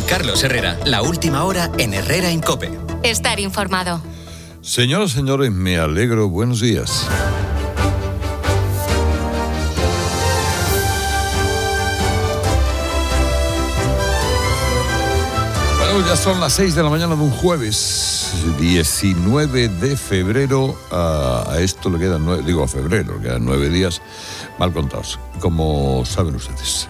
Carlos Herrera. La última hora en Herrera en COPE. Estar informado. Señoras y señores, me alegro. Buenos días. Bueno, ya son las 6 de la mañana de un jueves, 19 de febrero. A esto le quedan 9 días, mal contados, como saben ustedes.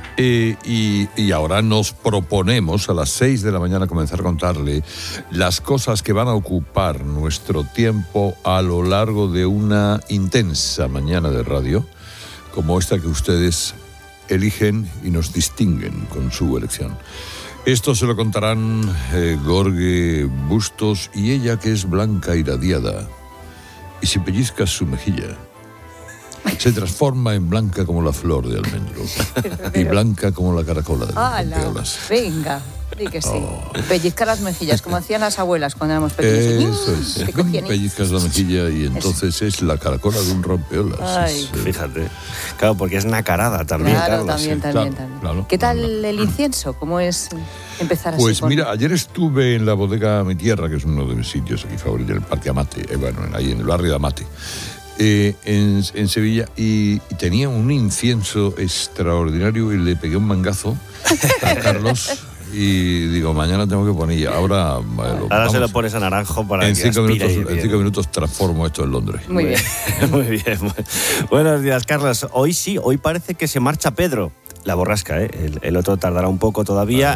Y ahora nos proponemos a las 6 de la mañana comenzar a contarle las cosas que van a ocupar nuestro tiempo a lo largo de una intensa mañana de radio, como esta que ustedes eligen y nos distinguen con su elección. Esto se lo contarán Jorge Bustos y ella, que es blanca irradiada, y si pellizcas su mejilla se transforma en blanca como la flor de almendro y blanca como la caracola de rompeolas. Venga, di que sí. Pellizcar las mejillas, como hacían las abuelas cuando éramos pequeños. Eso es. Pellizcas la mejilla y entonces es la caracola de un rompeolas. Ay. Fíjate. Claro, porque es nacarada también, claro, Carlos. También. Claro. ¿Qué tal el incienso? ¿Cómo es empezar así? Pues mira, ayer estuve en la bodega Mi Tierra, que es uno de mis sitios aquí favoritos, en el Parque Amate, ahí en el barrio de Amate. En Sevilla, y tenía un incienso extraordinario y le pegué un mangazo a Carlos y digo, mañana tengo que poner ya. Ahora se lo pones a Naranjo para en que aspire. En 5 minutos transformo esto en Londres. Muy bien. Muy bien. Buenos días, Carlos. Hoy parece que se marcha Pedro. La borrasca, el otro tardará un poco todavía.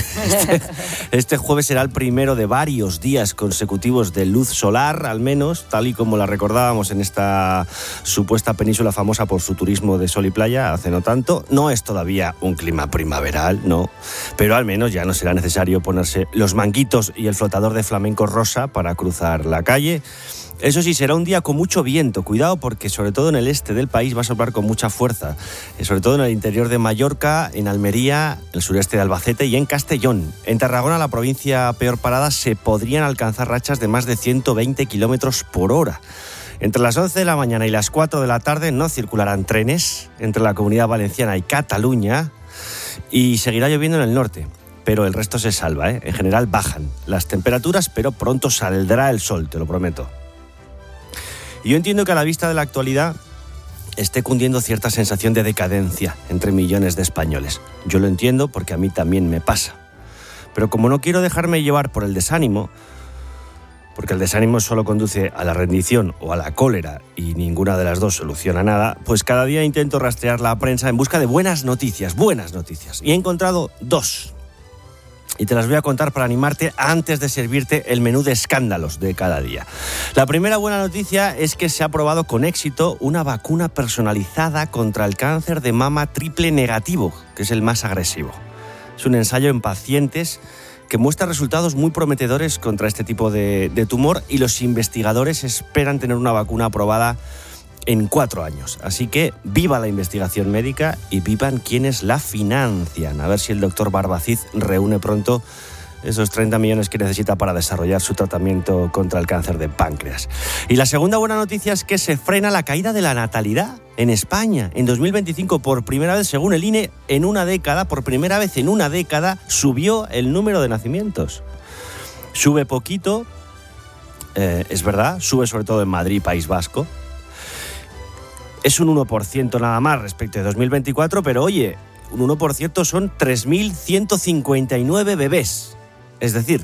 Este jueves será el primero de varios días consecutivos de luz solar, al menos, tal y como la recordábamos en esta supuesta península famosa por su turismo de sol y playa hace no tanto. No es todavía un clima primaveral, no, pero al menos ya no será necesario ponerse los manguitos y el flotador de flamenco rosa para cruzar la calle. Eso sí, será un día con mucho viento. Cuidado, porque sobre todo en el este del país va a soplar con mucha fuerza. Sobre todo en el interior de Mallorca, en Almería, el sureste de Albacete y en Castellón. En Tarragona, la provincia peor parada, se podrían alcanzar rachas de más de 120 kilómetros por hora. Entre las 11 de la mañana y las 4 de la tarde no circularán trenes entre la Comunidad Valenciana y Cataluña, y seguirá lloviendo en el norte. Pero el resto se salva, En general bajan las temperaturas, pero pronto saldrá el sol, te lo prometo. Yo entiendo que a la vista de la actualidad esté cundiendo cierta sensación de decadencia entre millones de españoles. Yo lo entiendo porque a mí también me pasa. Pero como no quiero dejarme llevar por el desánimo, porque el desánimo solo conduce a la rendición o a la cólera y ninguna de las dos soluciona nada, pues cada día intento rastrear la prensa en busca de buenas noticias. Y he encontrado 2. Y te las voy a contar para animarte antes de servirte el menú de escándalos de cada día. La primera buena noticia es que se ha probado con éxito una vacuna personalizada contra el cáncer de mama triple negativo, que es el más agresivo. Es un ensayo en pacientes que muestra resultados muy prometedores contra este tipo de tumor, y los investigadores esperan tener una vacuna aprobada en 4 años. Así que viva la investigación médica y vivan quienes la financian. A ver si el doctor Barbacid reúne pronto esos 30 millones que necesita para desarrollar su tratamiento contra el cáncer de páncreas. Y la segunda buena noticia es que se frena la caída de la natalidad en España. En 2025, por primera vez, según el INE, por primera vez en una década, subió el número de nacimientos. Sube poquito, es verdad, sube sobre todo en Madrid, País Vasco. Es un 1% nada más respecto de 2024, pero oye, un 1% son 3.159 bebés. Es decir,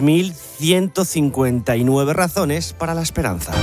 3.159 razones para la esperanza.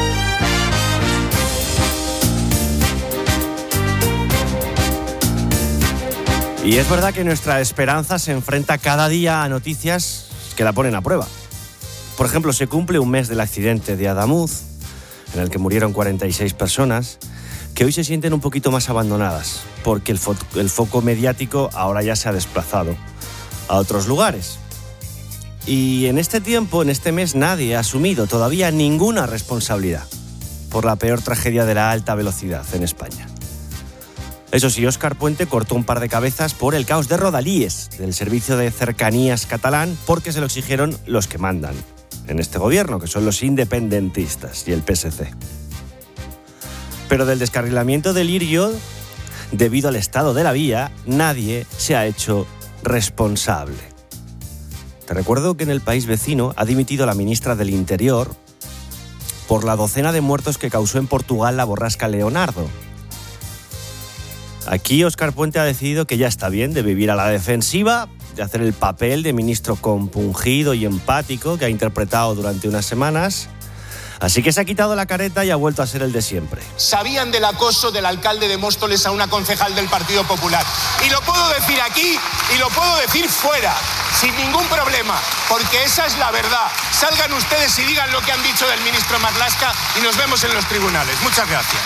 Y es verdad que nuestra esperanza se enfrenta cada día a noticias que la ponen a prueba. Por ejemplo, se cumple un mes del accidente de Adamuz, en el que murieron 46 personas, que hoy se sienten un poquito más abandonadas, porque el foco mediático ahora ya se ha desplazado a otros lugares. Y en este tiempo, en este mes, nadie ha asumido todavía ninguna responsabilidad por la peor tragedia de la alta velocidad en España. Eso sí, Óscar Puente cortó un par de cabezas por el caos de Rodalíes, del servicio de cercanías catalán, porque se lo exigieron los que mandan en este gobierno, que son los independentistas y el PSC. Pero del descarrilamiento del Lirio, debido al estado de la vía, nadie se ha hecho responsable. Te recuerdo que en el país vecino ha dimitido la ministra del Interior por la docena de muertos que causó en Portugal la borrasca Leonardo. Aquí Óscar Puente ha decidido que ya está bien de vivir a la defensiva, de hacer el papel de ministro compungido y empático que ha interpretado durante unas semanas. Así que se ha quitado la careta y ha vuelto a ser el de siempre. Sabían del acoso del alcalde de Móstoles a una concejal del Partido Popular. Y lo puedo decir aquí y lo puedo decir fuera, sin ningún problema, porque esa es la verdad. Salgan ustedes y digan lo que han dicho del ministro Marlaska y nos vemos en los tribunales. Muchas gracias.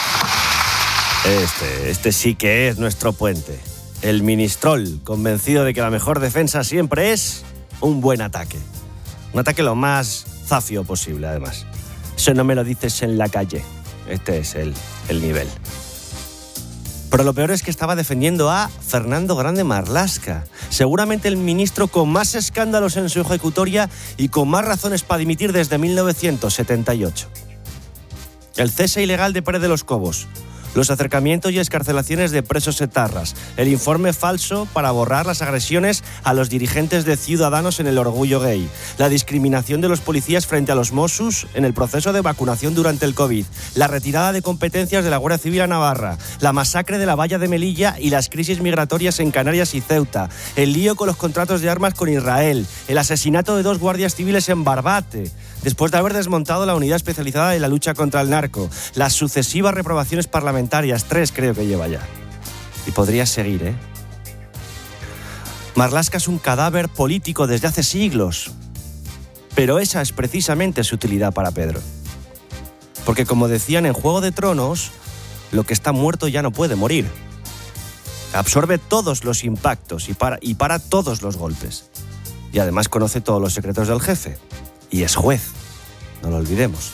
Este sí que es nuestro Puente. El ministrol, convencido de que la mejor defensa siempre es un buen ataque. Un ataque lo más zafio posible, además. Eso no me lo dices en la calle. Este es el nivel. Pero lo peor es que estaba defendiendo a Fernando Grande Marlaska, seguramente el ministro con más escándalos en su ejecutoria y con más razones para dimitir desde 1978. El cese ilegal de Pérez de los Cobos, los acercamientos y excarcelaciones de presos etarras, el informe falso para borrar las agresiones a los dirigentes de Ciudadanos en el Orgullo Gay, la discriminación de los policías frente a los Mossos en el proceso de vacunación durante el COVID, la retirada de competencias de la Guardia Civil a Navarra, la masacre de la valla de Melilla y las crisis migratorias en Canarias y Ceuta, el lío con los contratos de armas con Israel, el asesinato de 2 guardias civiles en Barbate, después de haber desmontado la unidad especializada de la lucha contra el narco, las sucesivas reprobaciones parlamentarias, 3 creo que lleva ya. Y podría seguir, ¿eh? Marlaska es un cadáver político desde hace siglos, pero esa es precisamente su utilidad para Pedro. Porque como decían en Juego de Tronos, lo que está muerto ya no puede morir. Absorbe todos los impactos y para todos los golpes. Y además conoce todos los secretos del jefe. Y es juez, no lo olvidemos.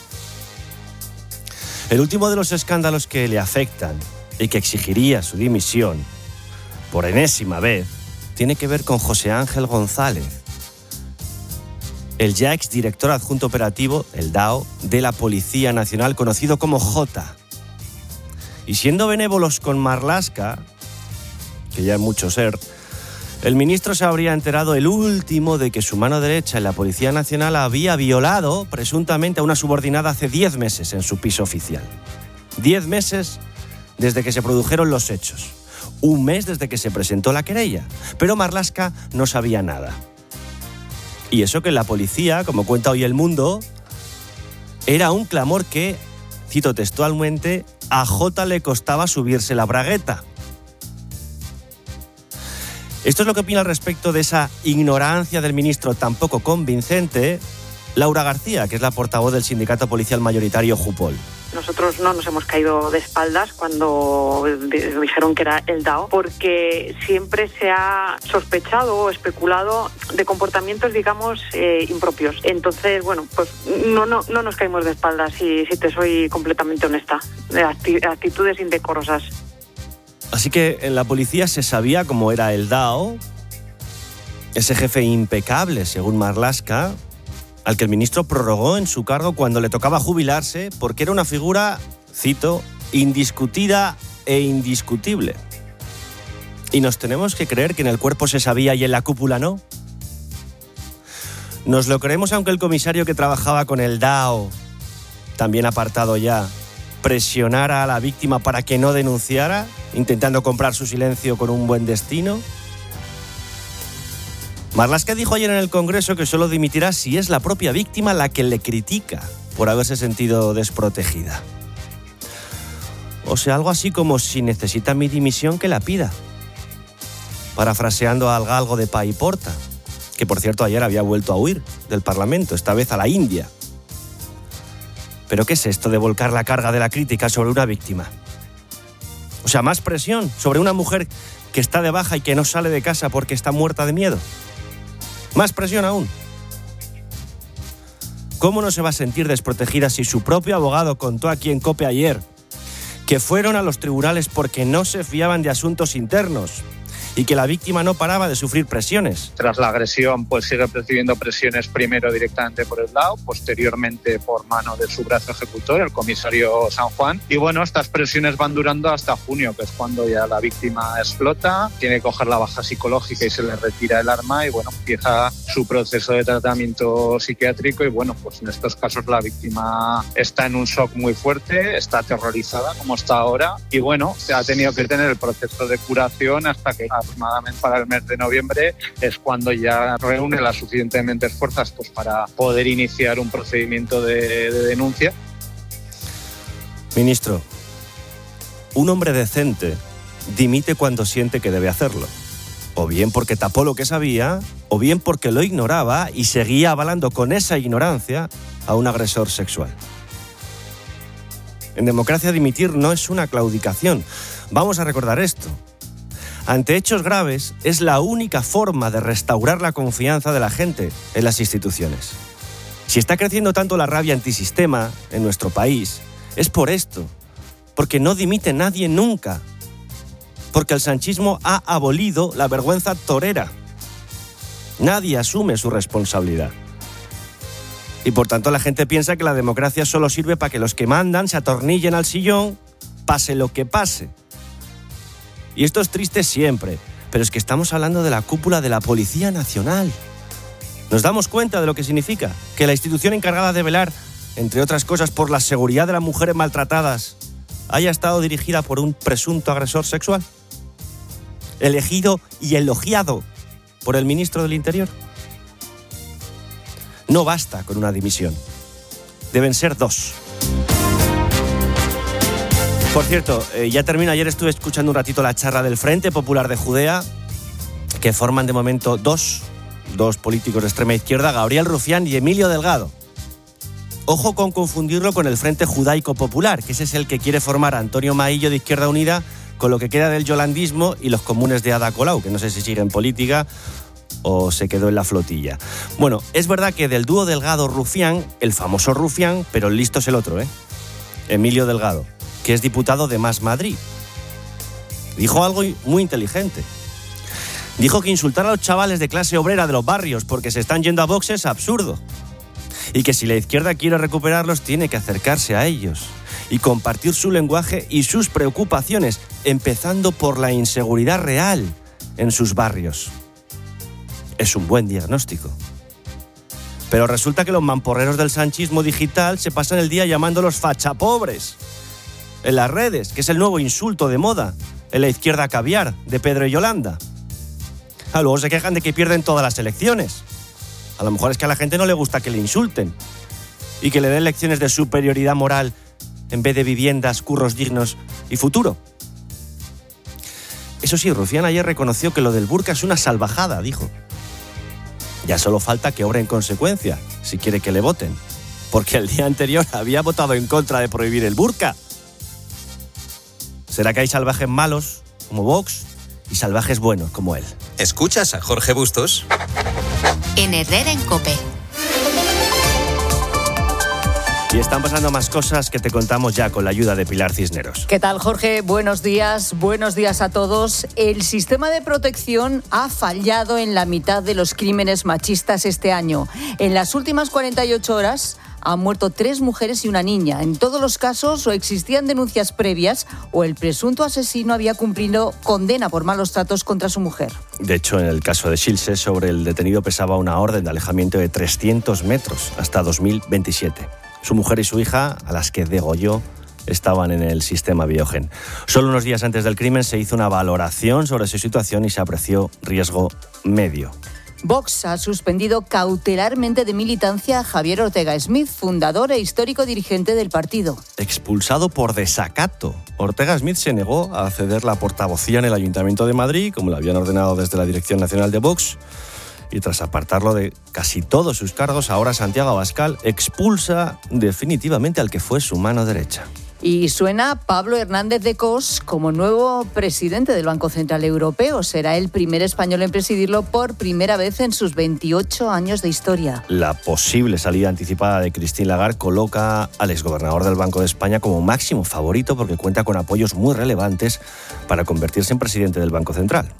El último de los escándalos que le afectan y que exigiría su dimisión, por enésima vez, tiene que ver con José Ángel González, el ya exdirector adjunto operativo, el DAO, de la Policía Nacional, conocido como Jota. Y siendo benévolos con Marlaska, que ya es mucho ser, el ministro se habría enterado el último de que su mano derecha en la Policía Nacional había violado presuntamente a una subordinada hace 10 meses en su piso oficial. 10 meses desde que se produjeron los hechos. 1 mes desde que se presentó la querella. Pero Marlaska no sabía nada. Y eso que en la policía, como cuenta hoy El Mundo, era un clamor que, cito textualmente, a Jota le costaba subirse la bragueta. Esto es lo que opina al respecto de esa ignorancia del ministro tan poco convincente Laura García, que es la portavoz del sindicato policial mayoritario Jupol. Nosotros no nos hemos caído de espaldas cuando dijeron que era el DAO, porque siempre se ha sospechado o especulado de comportamientos, digamos, impropios. Entonces, bueno, pues no nos caímos de espaldas, si te soy completamente honesta, de actitudes indecorosas. Así que en la policía se sabía cómo era el DAO, ese jefe impecable, según Marlaska, al que el ministro prorrogó en su cargo cuando le tocaba jubilarse, porque era una figura, cito, indiscutida e indiscutible. ¿Y nos tenemos que creer que en el cuerpo se sabía y en la cúpula no? ¿Nos lo creemos aunque el comisario que trabajaba con el DAO, también apartado ya, presionara a la víctima para que no denunciara, intentando comprar su silencio con un buen destino? Marlaska dijo ayer en el Congreso que solo dimitirá si es la propia víctima la que le critica por haberse sentido desprotegida. O sea, algo así como: si necesita mi dimisión, que la pida. Parafraseando al galgo de Pa y Porta, que por cierto ayer había vuelto a huir del Parlamento, esta vez a la India. ¿Pero qué es esto de volcar la carga de la crítica sobre una víctima? O sea, más presión sobre una mujer que está de baja y que no sale de casa porque está muerta de miedo. Más presión aún. ¿Cómo no se va a sentir desprotegida si su propio abogado contó aquí en COPE ayer que fueron a los tribunales porque no se fiaban de asuntos internos y que la víctima no paraba de sufrir presiones. Tras la agresión, pues sigue recibiendo presiones primero directamente por el lado, posteriormente por mano de su brazo ejecutor, el comisario San Juan. Y bueno, estas presiones van durando hasta junio, que es cuando ya la víctima explota, tiene que coger la baja psicológica y se le retira el arma y bueno, empieza su proceso de tratamiento psiquiátrico y bueno, pues en estos casos la víctima está en un shock muy fuerte, está aterrorizada como está ahora y bueno, se ha tenido que tener el proceso de curación hasta que aproximadamente para el mes de noviembre es cuando ya reúne las suficientemente fuerzas pues para poder iniciar un procedimiento de denuncia. Ministro, un hombre decente dimite cuando siente que debe hacerlo. O bien porque tapó lo que sabía, o bien porque lo ignoraba y seguía avalando con esa ignorancia a un agresor sexual. En democracia dimitir no es una claudicación. Vamos a recordar esto. Ante hechos graves es la única forma de restaurar la confianza de la gente en las instituciones. Si está creciendo tanto la rabia antisistema en nuestro país, es por esto, porque no dimite nadie nunca. Porque el sanchismo ha abolido la vergüenza torera. Nadie asume su responsabilidad. Y por tanto la gente piensa que la democracia solo sirve para que los que mandan se atornillen al sillón, pase lo que pase. Y esto es triste siempre, pero es que estamos hablando de la cúpula de la Policía Nacional. ¿Nos damos cuenta de lo que significa? Que la institución encargada de velar, entre otras cosas, por la seguridad de las mujeres maltratadas, haya estado dirigida por un presunto agresor sexual. Elegido y elogiado por el ministro del Interior. No basta con una dimisión. Deben ser 2. Por cierto, ya termino. Ayer estuve escuchando un ratito la charla del Frente Popular de Judea, que forman de momento dos políticos de extrema izquierda, Gabriel Rufián y Emilio Delgado. Ojo con confundirlo con el Frente Judaico Popular, que ese es el que quiere formar a Antonio Maillo de Izquierda Unida con lo que queda del yolandismo y los comunes de Ada Colau, que no sé si sigue en política o se quedó en la flotilla. Bueno, es verdad que del dúo Delgado-Rufián, el famoso Rufián, pero el listo es el otro, Emilio Delgado, que es diputado de Más Madrid. Dijo algo muy inteligente. Dijo que insultar a los chavales de clase obrera de los barrios porque se están yendo a Vox es absurdo. Y que si la izquierda quiere recuperarlos, tiene que acercarse a ellos y compartir su lenguaje y sus preocupaciones, empezando por la inseguridad real en sus barrios. Es un buen diagnóstico. Pero resulta que los mamporreros del sanchismo digital se pasan el día llamándolos fachapobres en las redes, que es el nuevo insulto de moda en la izquierda caviar de Pedro y Yolanda. Luego se quejan de que pierden todas las elecciones. A lo mejor es que a la gente no le gusta que le insulten y que le den lecciones de superioridad moral en vez de viviendas, curros dignos y futuro. Eso sí, Rufián ayer reconoció que lo del burka es una salvajada, dijo. Ya solo falta que obre en consecuencia, si quiere que le voten, porque el día anterior había votado en contra de prohibir el burka. ¿Será que hay salvajes malos, como Vox, y salvajes buenos, como él? ¿Escuchas a Jorge Bustos? En Herrera en COPE. Y están pasando más cosas que te contamos ya con la ayuda de Pilar Cisneros. ¿Qué tal, Jorge? Buenos días a todos. El sistema de protección ha fallado en la mitad de los crímenes machistas este año. En las últimas 48 horas han muerto 3 mujeres y una niña. En todos los casos o existían denuncias previas o el presunto asesino había cumplido condena por malos tratos contra su mujer. De hecho, en el caso de Xilxe, sobre el detenido pesaba una orden de alejamiento de 300 metros hasta 2027. Su mujer y su hija, a las que degolló, estaban en el sistema Biogen. Solo unos días antes del crimen se hizo una valoración sobre su situación y se apreció riesgo medio. Vox ha suspendido cautelarmente de militancia a Javier Ortega Smith, fundador e histórico dirigente del partido. Expulsado por desacato. Ortega Smith se negó a ceder la portavocía en el Ayuntamiento de Madrid, como le habían ordenado desde la Dirección Nacional de Vox. Y tras apartarlo de casi todos sus cargos, ahora Santiago Abascal expulsa definitivamente al que fue su mano derecha. Y suena Pablo Hernández de Cos como nuevo presidente del Banco Central Europeo. Será el primer español en presidirlo por primera vez en sus 28 años de historia. La posible salida anticipada de Christine Lagarde coloca al exgobernador del Banco de España como máximo favorito porque cuenta con apoyos muy relevantes para convertirse en presidente del Banco Central.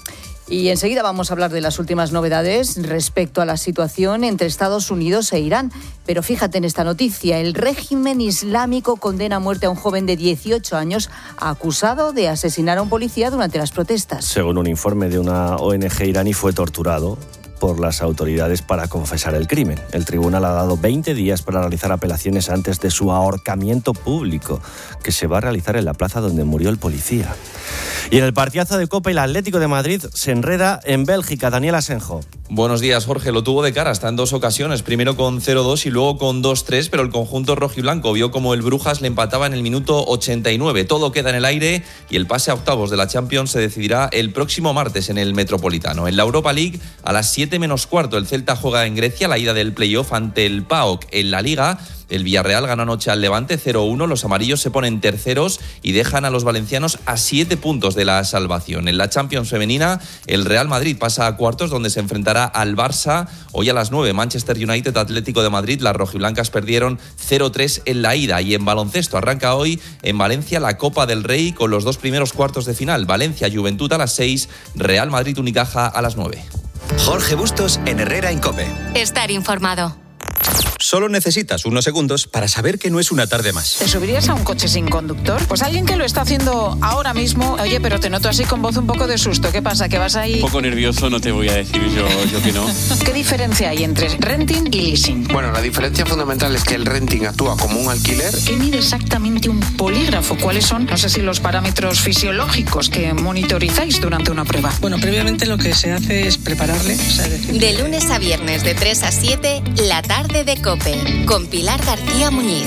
Y enseguida vamos a hablar de las últimas novedades respecto a la situación entre Estados Unidos e Irán. Pero fíjate en esta noticia, el régimen islámico condena a muerte a un joven de 18 años acusado de asesinar a un policía durante las protestas. Según un informe de una ONG iraní, fue torturado por las autoridades para confesar el crimen. El tribunal ha dado 20 días para realizar apelaciones antes de su ahorcamiento público, que se va a realizar en la plaza donde murió el policía. Y en el partidazo de Copa, el Atlético de Madrid se enreda en Bélgica. Daniel Asenjo. Buenos días, Jorge. Lo tuvo de cara hasta en dos ocasiones, primero con 0-2 y luego con 2-3, pero el conjunto rojiblanco vio como el Brujas le empataba en el minuto 89. Todo queda en el aire y el pase a octavos de la Champions se decidirá el próximo martes en el Metropolitano. En la Europa League, a las 7:15, el Celta juega en Grecia la ida del playoff ante el PAOK. En la Liga, el Villarreal ganó anoche al Levante 0-1, los amarillos se ponen terceros y dejan a los valencianos a 7 puntos de la salvación. En la Champions femenina, el Real Madrid pasa a cuartos, donde se enfrentará al Barça. Hoy a las 9, Manchester United, Atlético de Madrid. Las rojiblancas perdieron 0-3 en la ida. Y en baloncesto arranca hoy en Valencia la Copa del Rey con los dos primeros cuartos de final. Valencia Juventud a las 6, Real Madrid Unicaja a las 9. Jorge Bustos en Herrera en COPE. Estar informado. Solo necesitas unos segundos para saber que no es una tarde más. ¿Te subirías a un coche sin conductor? Pues alguien que lo está haciendo ahora mismo. Oye, pero te noto así con voz un poco de susto. ¿Qué pasa? ¿Que vas ahí? Un poco nervioso, no te voy a decir yo que no. ¿Qué diferencia hay entre renting y leasing? Bueno, la diferencia fundamental es que el renting actúa como un alquiler. ¿Qué mide exactamente un polígrafo? ¿Cuáles son, no sé si los parámetros fisiológicos que monitorizáis durante una prueba? Bueno, previamente lo que se hace es prepararle. De lunes a viernes de 3 a 7, la tarde de COPE, con Pilar García Muñiz.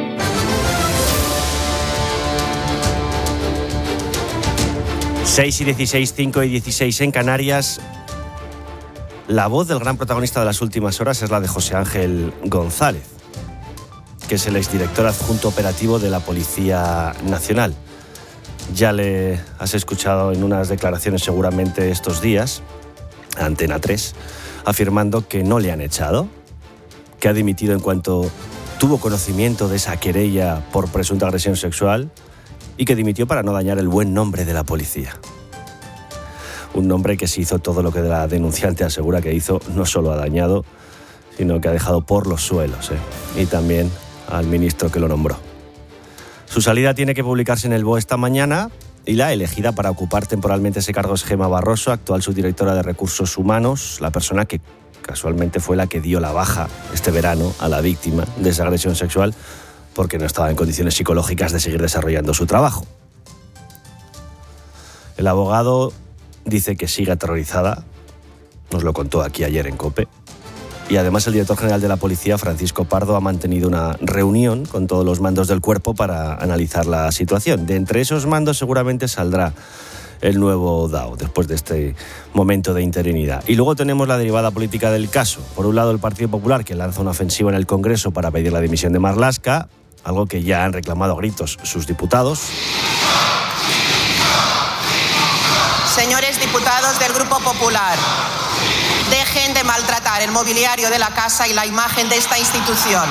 Seis y 16, 5 y 16 en Canarias. La voz del gran protagonista de las últimas horas es la de José Ángel González, que es el exdirector adjunto operativo de la Policía Nacional. Ya le has escuchado en unas declaraciones seguramente estos días, a Antena 3, afirmando que no le han echado, que ha dimitido en cuanto tuvo conocimiento de esa querella por presunta agresión sexual y que dimitió para no dañar el buen nombre de la policía. Un nombre que se hizo todo lo que la denunciante asegura que hizo, no solo ha dañado, sino que ha dejado por los suelos, y también al ministro que lo nombró. Su salida tiene que publicarse en el BOE esta mañana y la elegida para ocupar temporalmente ese cargo es Gemma Barroso, actual subdirectora de Recursos Humanos, la persona que casualmente fue la que dio la baja este verano a la víctima de esa agresión sexual porque no estaba en condiciones psicológicas de seguir desarrollando su trabajo. El abogado dice que sigue aterrorizada, nos lo contó aquí ayer en COPE, y además el director general de la policía, Francisco Pardo, ha mantenido una reunión con todos los mandos del cuerpo para analizar la situación. De entre esos mandos seguramente saldrá el nuevo DAO, después de este momento de interinidad. Y luego tenemos la derivada política del caso. Por un lado, el Partido Popular, que lanza una ofensiva en el Congreso para pedir la dimisión de Marlaska, algo que ya han reclamado a gritos sus diputados. Señores diputados del Grupo Popular, dejen de maltratar el mobiliario de la casa y la imagen de esta institución.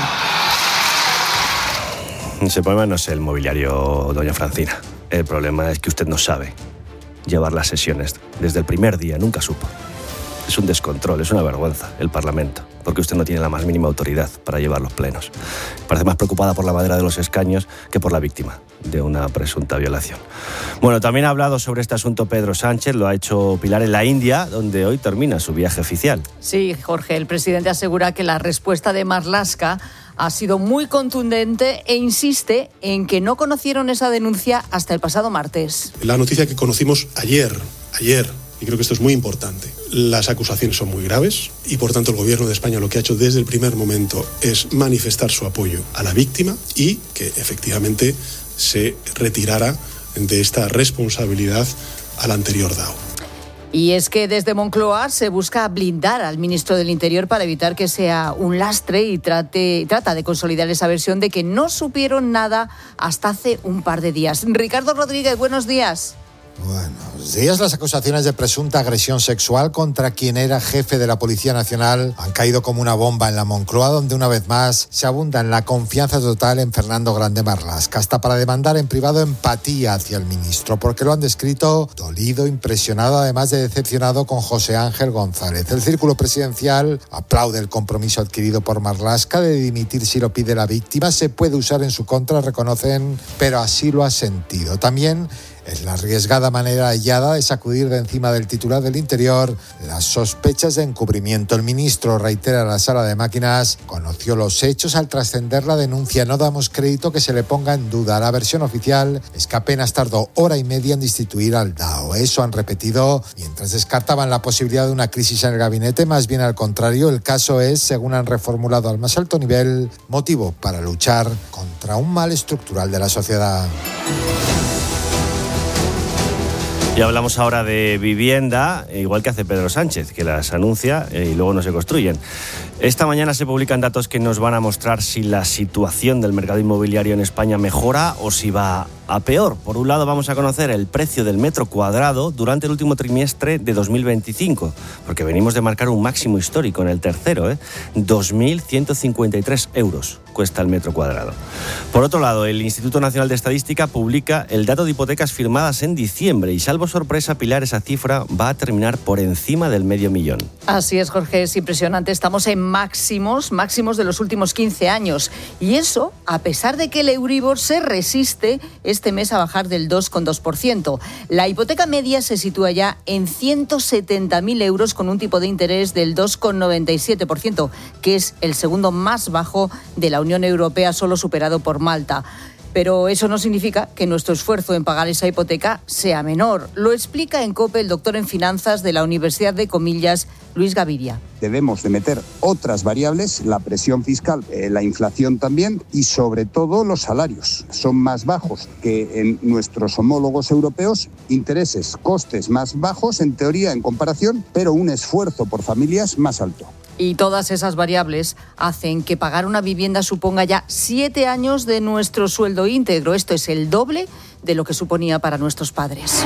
Ese problema no es el mobiliario, doña Francina. El problema es que usted no sabe llevar las sesiones. Desde el primer día nunca supo. Es un descontrol, es una vergüenza el Parlamento, porque usted no tiene la más mínima autoridad para llevar los plenos. Parece más preocupada por la madera de los escaños que por la víctima de una presunta violación. Bueno, también ha hablado sobre este asunto Pedro Sánchez, lo ha hecho Pilar en la India, donde hoy termina su viaje oficial. Sí, Jorge, el presidente asegura que la respuesta de Marlaska ha sido muy contundente e insiste en que no conocieron esa denuncia hasta el pasado martes. La noticia que conocimos ayer, y creo que esto es muy importante, las acusaciones son muy graves y por tanto el gobierno de España lo que ha hecho desde el primer momento es manifestar su apoyo a la víctima y que efectivamente se retirara de esta responsabilidad al anterior DAO. Y es que desde Moncloa se busca blindar al ministro del Interior para evitar que sea un lastre y trata de consolidar esa versión de que no supieron nada hasta hace un par de días. Ricardo Rodríguez, buenos días. Buenos días. Las acusaciones de presunta agresión sexual contra quien era jefe de la Policía Nacional han caído como una bomba en la Moncloa, donde una vez más se abunda en la confianza total en Fernando Grande Marlaska, hasta para demandar en privado empatía hacia el ministro, porque lo han descrito dolido, impresionado, además de decepcionado con José Ángel González. El círculo presidencial aplaude el compromiso adquirido por Marlaska de dimitir si lo pide la víctima. Se puede usar en su contra, reconocen, pero así lo ha sentido. También es la arriesgada manera hallada de sacudir de encima del titular del Interior las sospechas de encubrimiento. El ministro, reitera la sala de máquinas, conoció los hechos al trascender la denuncia. No damos crédito que se le ponga en duda. La versión oficial es que apenas tardó hora y media en destituir al DAO. Eso han repetido mientras descartaban la posibilidad de una crisis en el gabinete. Más bien al contrario, el caso es, según han reformulado al más alto nivel, motivo para luchar contra un mal estructural de la sociedad. Y hablamos ahora de vivienda, igual que hace Pedro Sánchez, que las anuncia y luego no se construyen. Esta mañana se publican datos que nos van a mostrar si la situación del mercado inmobiliario en España mejora o si va a peor. Por un lado, vamos a conocer el precio del metro cuadrado durante el último trimestre de 2025, porque venimos de marcar un máximo histórico en el tercero, 2.153 euros cuesta el metro cuadrado. Por otro lado, el Instituto Nacional de Estadística publica el dato de hipotecas firmadas en diciembre y, salvo sorpresa, Pilar, esa cifra va a terminar por encima del 500.000. Así es, Jorge, es impresionante. Estamos en máximos de los últimos 15 años. Y eso, a pesar de que el Euribor se resiste este mes a bajar del 2,2%. La hipoteca media se sitúa ya en 170.000 euros con un tipo de interés del 2,97%, que es el segundo más bajo de la Unión Europea, solo superado por Malta. Pero eso no significa que nuestro esfuerzo en pagar esa hipoteca sea menor. Lo explica en COPE el doctor en finanzas de la Universidad de Comillas, Luis Gaviria. Debemos de meter otras variables, la presión fiscal, la inflación también y sobre todo los salarios. Son más bajos que en nuestros homólogos europeos, intereses, costes más bajos en teoría en comparación, pero un esfuerzo por familias más alto. Y todas esas variables hacen que pagar una vivienda suponga ya 7 años de nuestro sueldo íntegro. Esto es el doble de lo que suponía para nuestros padres.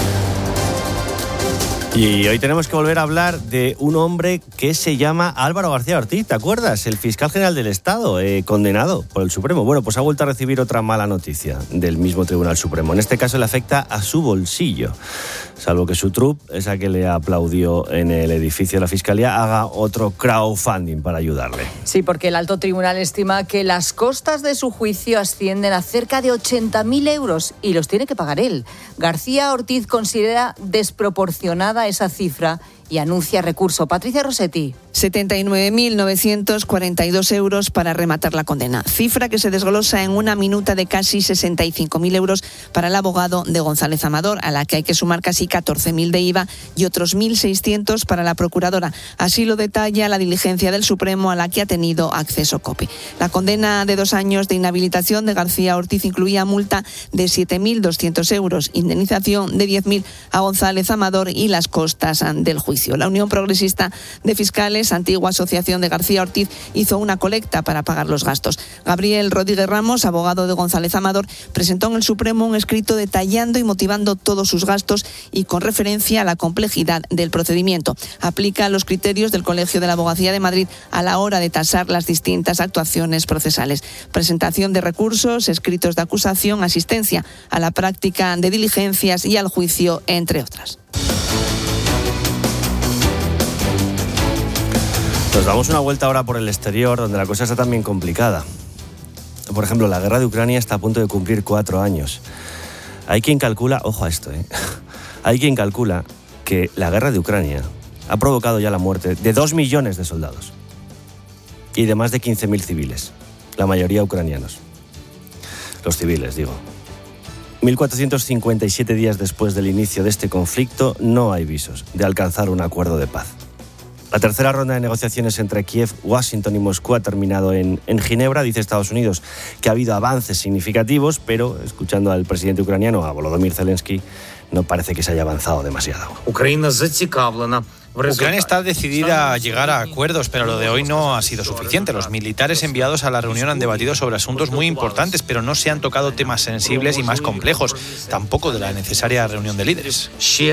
Y hoy tenemos que volver a hablar de un hombre que se llama Álvaro García Ortiz, ¿te acuerdas? El fiscal general del Estado, condenado por el Supremo. Bueno, pues ha vuelto a recibir otra mala noticia del mismo Tribunal Supremo. En este caso le afecta a su bolsillo, salvo que su troupe, esa que le aplaudió en el edificio de la Fiscalía, haga otro crowdfunding para ayudarle. Sí, porque el alto tribunal estima que las costas de su juicio ascienden a cerca de 80.000 euros y los tiene que pagar él. García Ortiz considera desproporcionada esa cifra y anuncia recurso. Patricia Rossetti. 79.942 euros para rematar la condena. Cifra que se desglosa en una minuta de casi 65.000 euros para el abogado de González Amador, a la que hay que sumar casi 14.000 de IVA y otros 1.600 para la procuradora. Así lo detalla la diligencia del Supremo a la que ha tenido acceso COPE. La condena de 2 años de inhabilitación de García Ortiz incluía multa de 7.200 euros, indemnización de 10.000 a González Amador y las costas del juicio. La Unión Progresista de Fiscales, antigua asociación de García Ortiz, hizo una colecta para pagar los gastos. Gabriel Rodríguez Ramos, abogado de González Amador, presentó en el Supremo un escrito detallando y motivando todos sus gastos y con referencia a la complejidad del procedimiento. Aplica los criterios del Colegio de la Abogacía de Madrid a la hora de tasar las distintas actuaciones procesales. Presentación de recursos, escritos de acusación, asistencia a la práctica de diligencias y al juicio, entre otras. Nos damos una vuelta ahora por el exterior, donde la cosa está también complicada. Por ejemplo, la guerra de Ucrania está a punto de cumplir 4 años. Hay quien calcula, ojo a esto, hay quien calcula que la guerra de Ucrania ha provocado ya la muerte de 2 millones de soldados y de más de 15.000 civiles, la mayoría ucranianos. Los civiles, digo. 1.457 días después del inicio de este conflicto, no hay visos de alcanzar un acuerdo de paz. La tercera ronda de negociaciones entre Kiev, Washington y Moscú ha terminado en Ginebra. Dice Estados Unidos que ha habido avances significativos, pero escuchando al presidente ucraniano, a Volodymyr Zelensky, no parece que se haya avanzado demasiado. Україна зацікавлена Ucrania está decidida a llegar a acuerdos, pero lo de hoy no ha sido suficiente. Los militares enviados a la reunión han debatido sobre asuntos muy importantes, pero no se han tocado temas sensibles y más complejos, tampoco de la necesaria reunión de líderes.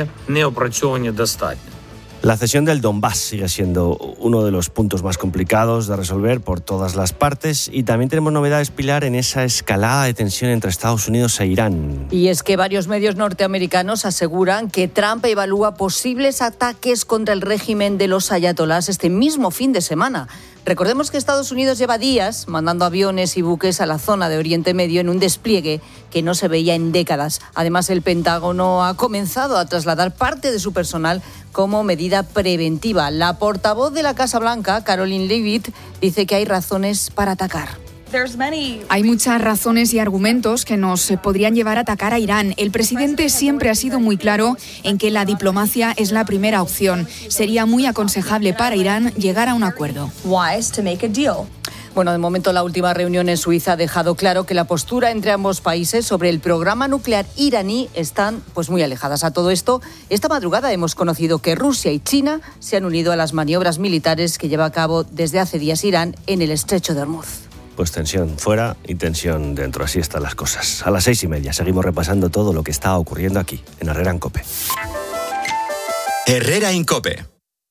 La cesión del Donbass sigue siendo uno de los puntos más complicados de resolver por todas las partes, y también tenemos novedades, Pilar, en esa escalada de tensión entre Estados Unidos e Irán. Y es que varios medios norteamericanos aseguran que Trump evalúa posibles ataques contra el régimen de los ayatolás este mismo fin de semana. Recordemos que Estados Unidos lleva días mandando aviones y buques a la zona de Oriente Medio en un despliegue que no se veía en décadas. Además, el Pentágono ha comenzado a trasladar parte de su personal como medida preventiva. La portavoz de la Casa Blanca, Caroline Leavitt, dice que hay razones para atacar. Hay muchas razones y argumentos que nos podrían llevar a atacar a Irán. El presidente siempre ha sido muy claro en que la diplomacia es la primera opción. Sería muy aconsejable para Irán llegar a un acuerdo. Bueno, de momento la última reunión en Suiza ha dejado claro que la postura entre ambos países sobre el programa nuclear iraní están muy alejadas. A todo esto, esta madrugada hemos conocido que Rusia y China se han unido a las maniobras militares que lleva a cabo desde hace días Irán en el estrecho de Hormuz. Pues tensión fuera y tensión dentro, así están las cosas. A las 6:30 seguimos repasando todo lo que está ocurriendo aquí, en Herrera en COPE. Herrera en COPE.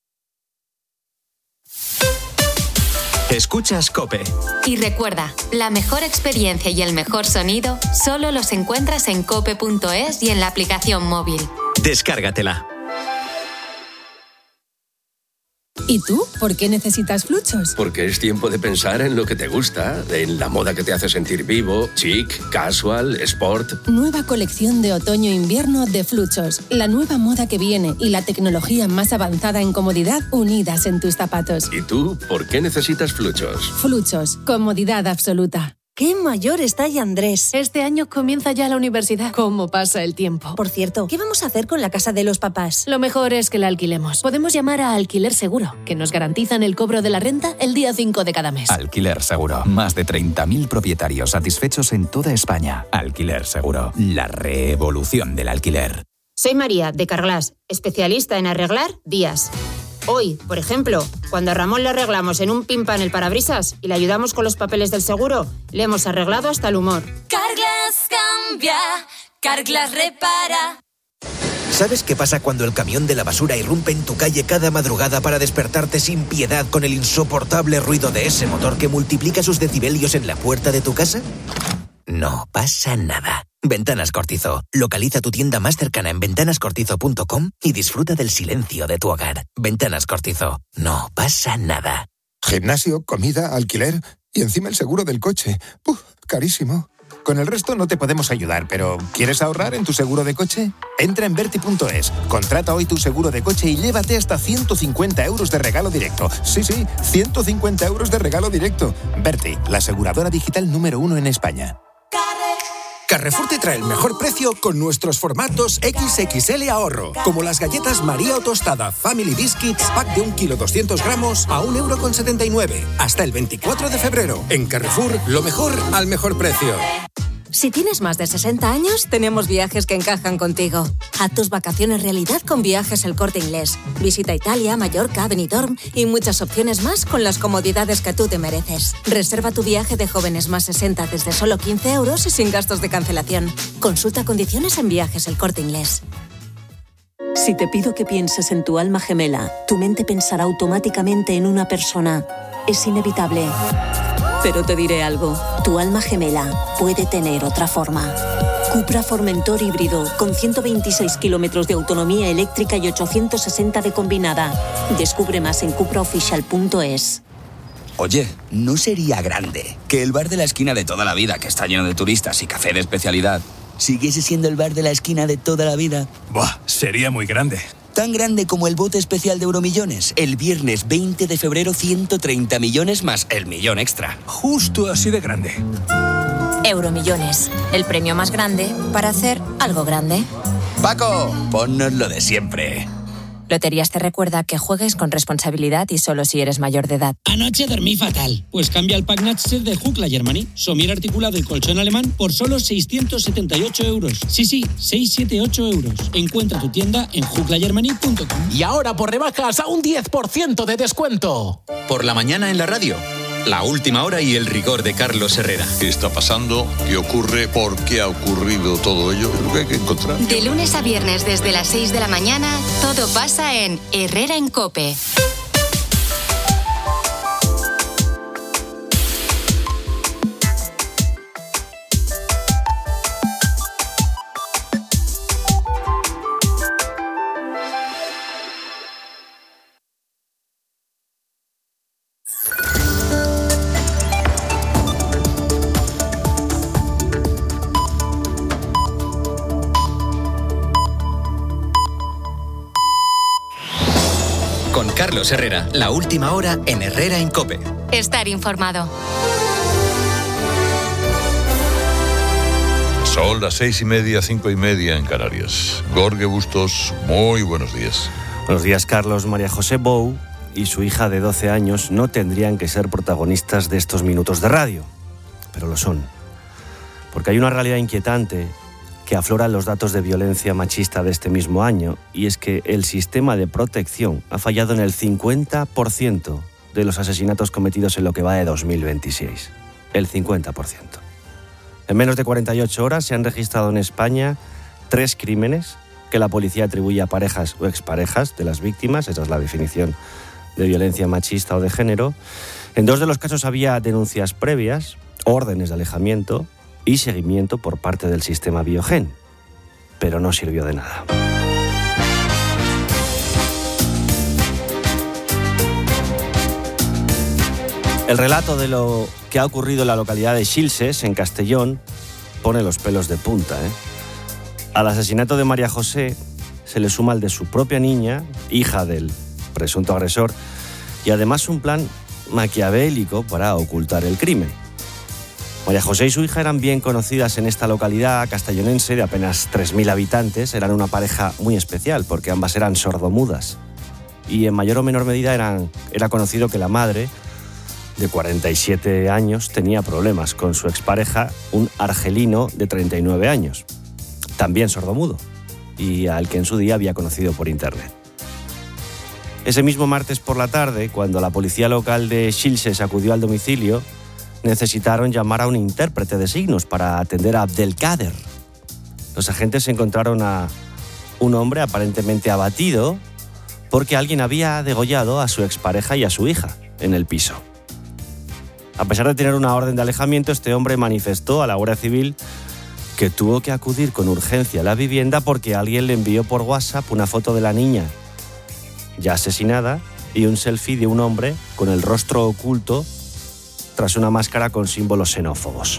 Escuchas COPE. Y recuerda, la mejor experiencia y el mejor sonido solo los encuentras en cope.es y en la aplicación móvil. Descárgatela. ¿Y tú? ¿Por qué necesitas Fluchos? Porque es tiempo de pensar en lo que te gusta, en la moda que te hace sentir vivo, chic, casual, sport. Nueva colección de otoño-invierno de Fluchos. La nueva moda que viene y la tecnología más avanzada en comodidad unidas en tus zapatos. ¿Y tú? ¿Por qué necesitas Fluchos? Fluchos. Comodidad absoluta. ¡Qué mayor está ya Andrés! Este año comienza ya la universidad. ¿Cómo pasa el tiempo? Por cierto, ¿qué vamos a hacer con la casa de los papás? Lo mejor es que la alquilemos. Podemos llamar a Alquiler Seguro, que nos garantizan el cobro de la renta el día 5 de cada mes. Alquiler Seguro. Más de 30.000 propietarios satisfechos en toda España. Alquiler Seguro. La revolución del alquiler. Soy María, de Carglass, especialista en arreglar vías. Hoy, por ejemplo, cuando a Ramón le arreglamos en un pimpan el parabrisas y le ayudamos con los papeles del seguro, le hemos arreglado hasta el humor. Carglass cambia, Carglass repara. ¿Sabes qué pasa cuando el camión de la basura irrumpe en tu calle cada madrugada para despertarte sin piedad con el insoportable ruido de ese motor que multiplica sus decibelios en la puerta de tu casa? No pasa nada. Ventanas Cortizo. Localiza tu tienda más cercana en ventanascortizo.com y disfruta del silencio de tu hogar. Ventanas Cortizo. No pasa nada. Gimnasio, comida, alquiler y encima el seguro del coche. Carísimo. Con el resto no te podemos ayudar, pero ¿quieres ahorrar en tu seguro de coche? Entra en Verti.es, contrata hoy tu seguro de coche y llévate hasta 150 euros de regalo directo. Sí, 150 euros de regalo directo. Verti, la aseguradora digital número 1 en España. Carrefour te trae el mejor precio con nuestros formatos XXL ahorro, como las galletas María o tostada Family Biscuits, pack de 1 kilo 200 gramos a 1,79 €. Hasta el 24 de febrero. En Carrefour, lo mejor al mejor precio. Si tienes más de 60 años, tenemos viajes que encajan contigo. Haz tus vacaciones realidad con Viajes El Corte Inglés. Visita Italia, Mallorca, Benidorm y muchas opciones más con las comodidades que tú te mereces. Reserva tu viaje de jóvenes más 60 desde solo 15 € y sin gastos de cancelación. Consulta condiciones en Viajes El Corte Inglés. Si te pido que pienses en tu alma gemela, tu mente pensará automáticamente en una persona. Es inevitable. Pero te diré algo, tu alma gemela puede tener otra forma. Cupra Formentor híbrido, con 126 kilómetros de autonomía eléctrica y 860 de combinada. Descubre más en cupraofficial.es. Oye, ¿no sería grande que el bar de la esquina de toda la vida, que está lleno de turistas y café de especialidad, siguiese siendo el bar de la esquina de toda la vida? Buah, sería muy grande. Tan grande como el bote especial de Euromillones. El viernes 20 de febrero, 130 millones más el millón extra. Justo así de grande. Euromillones, el premio más grande para hacer algo grande. Paco, ponnos lo de siempre. Loterías te recuerda que juegues con responsabilidad y solo si eres mayor de edad. Anoche dormí fatal. Pues cambia el pack Natcher de Huckla Germany. Somier articulado y colchón alemán por solo 678 euros. Sí, 678 euros. Encuentra tu tienda en hucklagermany.com. Y ahora por rebajas a un 10% de descuento. Por la mañana en la radio. La última hora y el rigor de Carlos Herrera. ¿Qué está pasando? ¿Qué ocurre? ¿Por qué ha ocurrido todo ello? Es lo que hay que encontrar. De lunes a viernes desde las 6 de la mañana, todo pasa en Herrera en COPE. Con Carlos Herrera, la última hora en Herrera en COPE. Estar informado. Son las 6:30, 5:30 en Canarias. Jorge Bustos, muy buenos días. Buenos días, Carlos. María José Bou y su hija de 12 años no tendrían que ser protagonistas de estos minutos de radio, pero lo son. Porque hay una realidad inquietante que afloran los datos de violencia machista de este mismo año, y es que el sistema de protección ha fallado en el 50% de los asesinatos cometidos en lo que va de 2026. El 50%. En menos de 48 horas se han registrado en España 3 crímenes que la policía atribuye a parejas o exparejas de las víctimas, esa es la definición de violencia machista o de género. En 2 de los casos había denuncias previas, órdenes de alejamiento y seguimiento por parte del sistema Biogen, pero no sirvió de nada. El relato de lo que ha ocurrido en la localidad de Xilxes, en Castellón, pone los pelos de punta. Al asesinato de María José se le suma el de su propia niña, hija del presunto agresor, y además un plan maquiavélico para ocultar el crimen. María José y su hija eran bien conocidas en esta localidad castellonense de apenas 3.000 habitantes. Eran una pareja muy especial porque ambas eran sordomudas. Y en mayor o menor medida era conocido que la madre, de 47 años, tenía problemas con su expareja, un argelino de 39 años, también sordomudo, y al que en su día había conocido por internet. Ese mismo martes por la tarde, cuando la policía local de Xilxes acudió al domicilio, necesitaron llamar a un intérprete de signos para atender a Abdelkader. Los agentes encontraron a un hombre aparentemente abatido porque alguien había degollado a su expareja y a su hija en el piso. A pesar de tener una orden de alejamiento, este hombre manifestó a la Guardia Civil que tuvo que acudir con urgencia a la vivienda porque alguien le envió por WhatsApp una foto de la niña ya asesinada y un selfie de un hombre con el rostro oculto tras una máscara con símbolos xenófobos.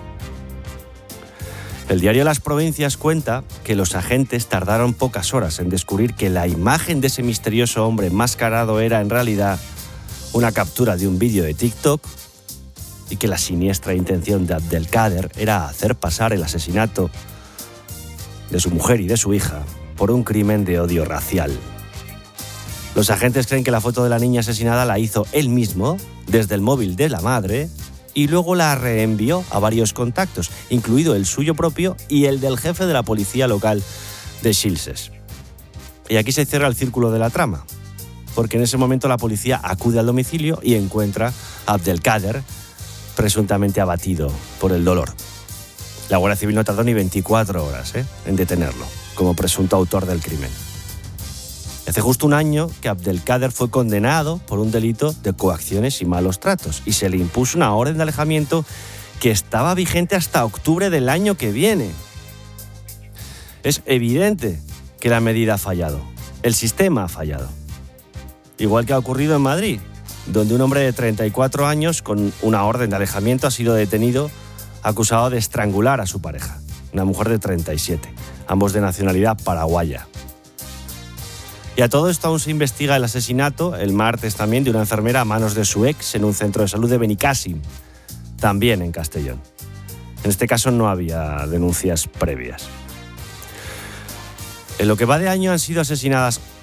El diario Las Provincias cuenta que los agentes tardaron pocas horas en descubrir que la imagen de ese misterioso hombre enmascarado era en realidad una captura de un vídeo de TikTok y que la siniestra intención de Abdelkader era hacer pasar el asesinato de su mujer y de su hija por un crimen de odio racial. Los agentes creen que la foto de la niña asesinada la hizo él mismo desde el móvil de la madre y luego la reenvió a varios contactos, incluido el suyo propio y el del jefe de la policía local de Xilxes. Y aquí se cierra el círculo de la trama, porque en ese momento la policía acude al domicilio y encuentra a Abdelkader presuntamente abatido por el dolor. La Guardia Civil no tardó ni 24 horas en detenerlo como presunto autor del crimen. Hace justo un año que Abdelkader fue condenado por un delito de coacciones y malos tratos y se le impuso una orden de alejamiento que estaba vigente hasta octubre del año que viene. Es evidente que la medida ha fallado, el sistema ha fallado. Igual que ha ocurrido en Madrid, donde un hombre de 34 años con una orden de alejamiento ha sido detenido acusado de estrangular a su pareja, una mujer de 37, ambos de nacionalidad paraguaya. Y a todo esto aún se investiga el asesinato, el martes también, de una enfermera a manos de su ex en un centro de salud de Benicàssim, también en Castellón. En este caso no había denuncias previas. En lo que va de año han sido asesinadas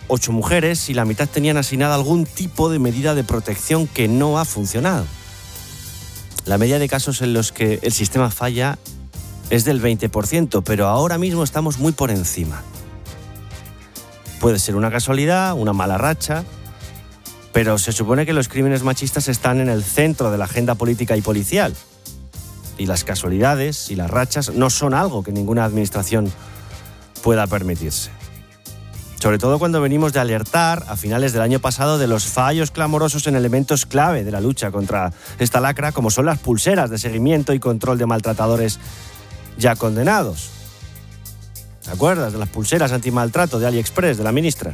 8 mujeres y la mitad tenían asignada algún tipo de medida de protección que no ha funcionado. La media de casos en los que el sistema falla es del 20%, pero ahora mismo estamos muy por encima. Puede ser una casualidad, una mala racha, pero se supone que los crímenes machistas están en el centro de la agenda política y policial. Y las casualidades y las rachas no son algo que ninguna administración pueda permitirse. Sobre todo cuando venimos de alertar a finales del año pasado de los fallos clamorosos en elementos clave de la lucha contra esta lacra, como son las pulseras de seguimiento y control de maltratadores ya condenados. ¿Te acuerdas de las pulseras antimaltrato de AliExpress de la ministra?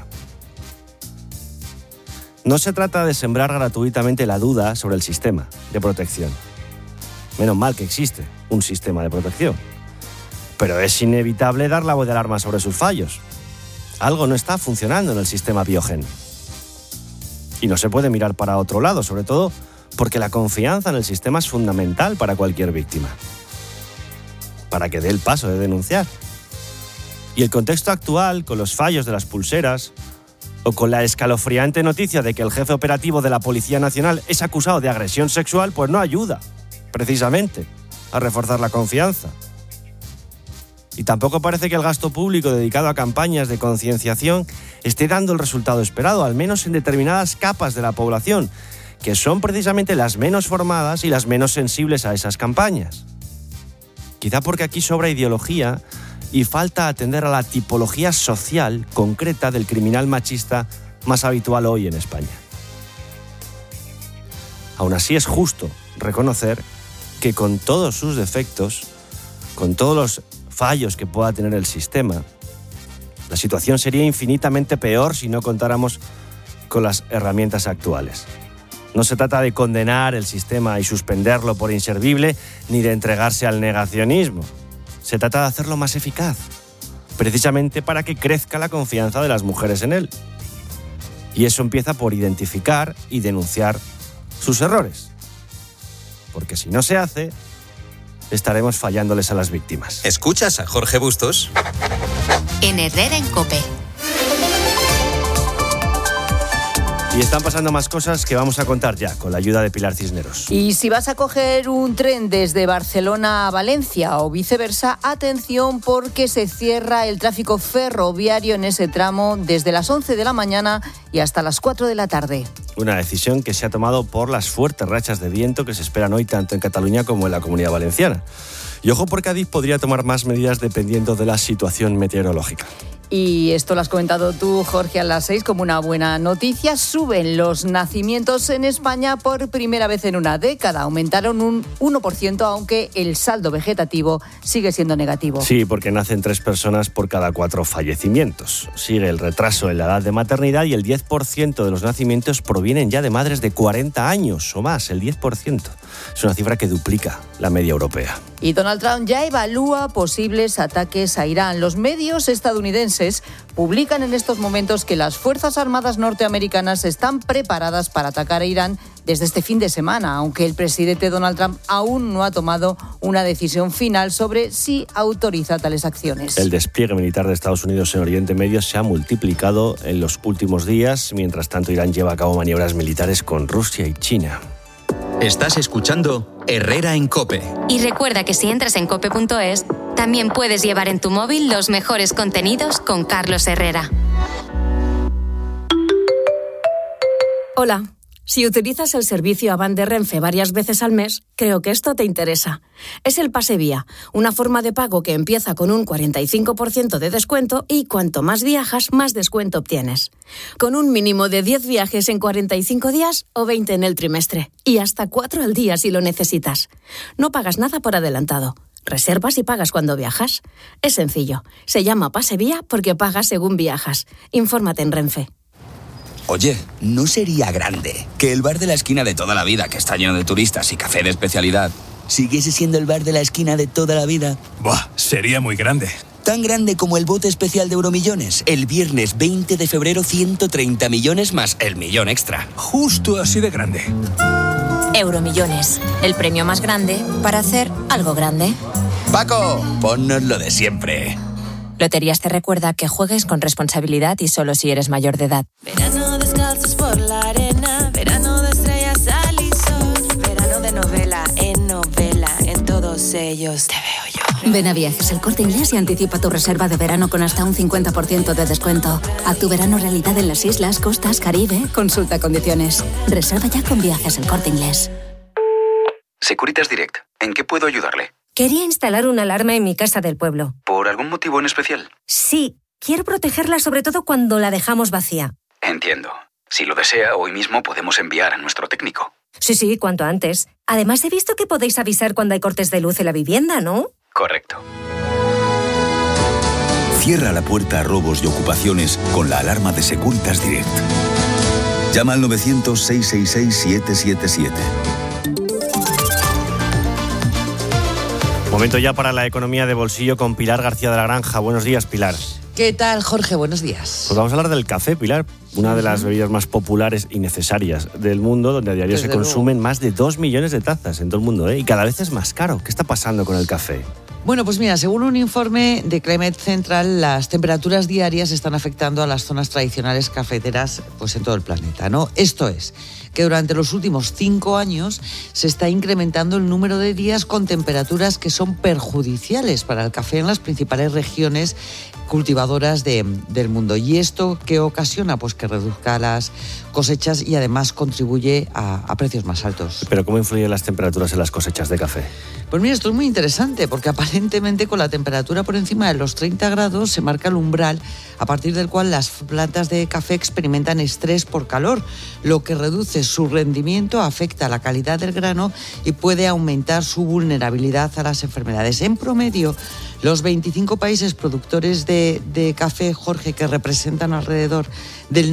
No se trata de sembrar gratuitamente la duda sobre el sistema de protección. Menos mal que existe un sistema de protección. Pero es inevitable dar la voz de alarma sobre sus fallos. Algo no está funcionando en el sistema Biogen. Y no se puede mirar para otro lado, sobre todo porque la confianza en el sistema es fundamental para cualquier víctima. Para que dé el paso de denunciar. Y el contexto actual, con los fallos de las pulseras, o con la escalofriante noticia de que el jefe operativo de la Policía Nacional es acusado de agresión sexual, pues no ayuda, precisamente, a reforzar la confianza. Y tampoco parece que el gasto público dedicado a campañas de concienciación esté dando el resultado esperado, al menos en determinadas capas de la población, que son precisamente las menos formadas y las menos sensibles a esas campañas. Quizá porque aquí sobra ideología y falta atender a la tipología social concreta del criminal machista más habitual hoy en España. Aún así es justo reconocer que con todos sus defectos, con todos los fallos que pueda tener el sistema, la situación sería infinitamente peor si no contáramos con las herramientas actuales. No se trata de condenar el sistema y suspenderlo por inservible, ni de entregarse al negacionismo. Se trata de hacerlo más eficaz, precisamente para que crezca la confianza de las mujeres en él. Y eso empieza por identificar y denunciar sus errores. Porque si no se hace, estaremos fallándoles a las víctimas. ¿Escuchas a Jorge Bustos? En Herrera en COPE. Y están pasando más cosas que vamos a contar ya, con la ayuda de Pilar Cisneros. Y si vas a coger un tren desde Barcelona a Valencia o viceversa, atención porque se cierra el tráfico ferroviario en ese tramo desde las 11 de la mañana y hasta las 4 de la tarde. Una decisión que se ha tomado por las fuertes rachas de viento que se esperan hoy tanto en Cataluña como en la Comunidad Valenciana. Y ojo porque Cádiz podría tomar más medidas dependiendo de la situación meteorológica. Y esto lo has comentado tú, Jorge, a las 6 como una buena noticia. Suben los nacimientos en España por primera vez en una década. Aumentaron un 1%, aunque el saldo vegetativo sigue siendo negativo. Sí, porque nacen 3 personas por cada 4 fallecimientos. Sigue el retraso en la edad de maternidad y el 10% de los nacimientos provienen ya de madres de 40 años o más, el 10%. Es una cifra que duplica la media europea. Y Donald Trump ya evalúa posibles ataques a Irán. Los medios estadounidenses publican en estos momentos que las Fuerzas Armadas norteamericanas están preparadas para atacar a Irán desde este fin de semana, aunque el presidente Donald Trump aún no ha tomado una decisión final sobre si autoriza tales acciones. El despliegue militar de Estados Unidos en Oriente Medio se ha multiplicado en los últimos días. Mientras tanto, Irán lleva a cabo maniobras militares con Rusia y China. Estás escuchando Herrera en COPE. Y recuerda que si entras en cope.es, también puedes llevar en tu móvil los mejores contenidos con Carlos Herrera. Hola. Si utilizas el servicio Avant de Renfe varias veces al mes, creo que esto te interesa. Es el Pase Vía, una forma de pago que empieza con un 45% de descuento y cuanto más viajas, más descuento obtienes. Con un mínimo de 10 viajes en 45 días o 20 en el trimestre. Y hasta 4 al día si lo necesitas. No pagas nada por adelantado. Reservas y pagas cuando viajas. Es sencillo. Se llama Pase Vía porque pagas según viajas. Infórmate en Renfe. Oye, ¿no sería grande que el bar de la esquina de toda la vida, que está lleno de turistas y café de especialidad, siguiese siendo el bar de la esquina de toda la vida? Buah, sería muy grande. Tan grande como el bote especial de Euromillones. El viernes 20 de febrero, 130 millones más el millón extra. Justo así de grande. Euromillones, el premio más grande para hacer algo grande. Paco, ponnos lo de siempre. Loterías te recuerda que juegues con responsabilidad y solo si eres mayor de edad. Verano descalzos por la arena, verano de estrellas, sal y sol, verano de novela, en todos ellos te veo yo. Ven a Viajes El Corte Inglés y anticipa tu reserva de verano con hasta un 50% de descuento. Haz tu verano realidad en las islas, costas, Caribe. Consulta condiciones. Reserva ya con Viajes El Corte Inglés. Securitas Direct, ¿en qué puedo ayudarle? Quería instalar una alarma en mi casa del pueblo. ¿Por algún motivo en especial? Sí, quiero protegerla sobre todo cuando la dejamos vacía. Entiendo. Si lo desea, hoy mismo podemos enviar a nuestro técnico. Sí, cuanto antes. Además, he visto que podéis avisar cuando hay cortes de luz en la vivienda, ¿no? Correcto. Cierra la puerta a robos y ocupaciones con la alarma de Securitas Direct. Llama al 900-666-777. Momento ya para la economía de bolsillo con Pilar García de la Granja. Buenos días, Pilar. ¿Qué tal, Jorge? Buenos días. Pues vamos a hablar del café, Pilar, una de las bebidas más populares y necesarias del mundo, donde a diario Desde se consumen más de 2 millones de tazas en todo el mundo, ¿eh? Y cada vez es más caro. ¿Qué está pasando con el café? Bueno, pues mira, según un informe de Climate Central, las temperaturas diarias están afectando a las zonas tradicionales cafeteras pues en todo el planeta, ¿no? Esto es, que durante los últimos 5 años se está incrementando el número de días con temperaturas que son perjudiciales para el café en las principales regiones cultivadoras del mundo. ¿Y esto qué ocasiona? Pues que reduzca las cosechas y además contribuye a precios más altos. ¿Pero cómo influyen las temperaturas en las cosechas de café? Pues mira, esto es muy interesante porque aparentemente con la temperatura por encima de los 30 grados se marca el umbral a partir del cual las plantas de café experimentan estrés por calor, lo que reduce su rendimiento, afecta la calidad del grano y puede aumentar su vulnerabilidad a las enfermedades. En promedio, los 25 países productores de café, Jorge, que representan alrededor del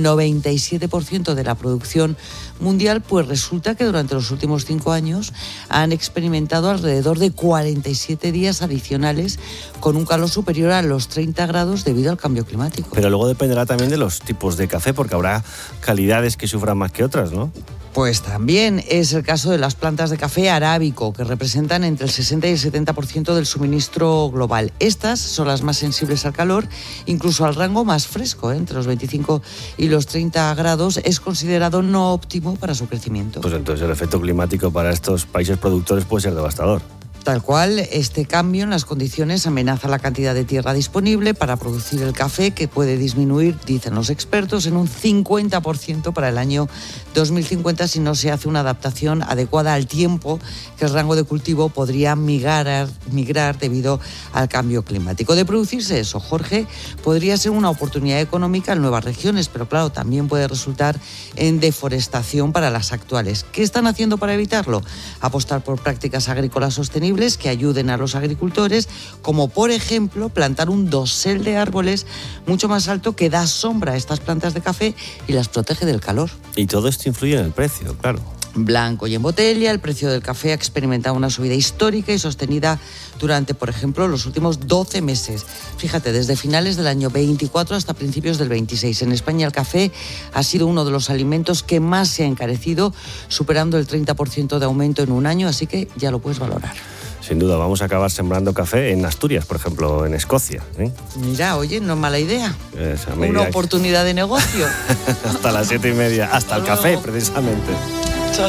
97% de la producción mundial, pues resulta que durante los últimos 5 años han experimentado alrededor de 47 días adicionales con un calor superior a los 30 grados debido al cambio climático. Pero luego dependerá también de los tipos de café, porque habrá calidades que sufran más que otras, ¿no? Pues también es el caso de las plantas de café arábico, que representan entre el 60 y el 70% del suministro global. Estas son las más sensibles al calor, incluso al rango más fresco, entre los 25 y los 30 grados, es considerado no óptimo para su crecimiento. Pues entonces el efecto climático para estos países productores puede ser devastador. Tal cual, este cambio en las condiciones amenaza la cantidad de tierra disponible para producir el café, que puede disminuir, dicen los expertos, en un 50% para el año 2050 si no se hace una adaptación adecuada al tiempo que el rango de cultivo podría migrar debido al cambio climático. De producirse eso, Jorge, podría ser una oportunidad económica en nuevas regiones, pero claro, también puede resultar en deforestación para las actuales. ¿Qué están haciendo para evitarlo? Apostar por prácticas agrícolas sostenibles que ayuden a los agricultores, como por ejemplo plantar un dosel de árboles mucho más alto que da sombra a estas plantas de café y las protege del calor. Y todo esto influye en el precio, claro. Blanco y en botella, el precio del café ha experimentado una subida histórica y sostenida durante, por ejemplo, los últimos 12 meses. Fíjate, desde finales del año 24 hasta principios del 26. En España el café ha sido uno de los alimentos que más se ha encarecido, superando el 30% de aumento en un año, así que ya lo puedes valorar. Sin duda, vamos a acabar sembrando café en Asturias, por ejemplo, en Escocia, ¿eh? Mira, oye, no es mala idea. Una oportunidad de negocio. Hasta las 7:30, hasta el café, precisamente. Chao.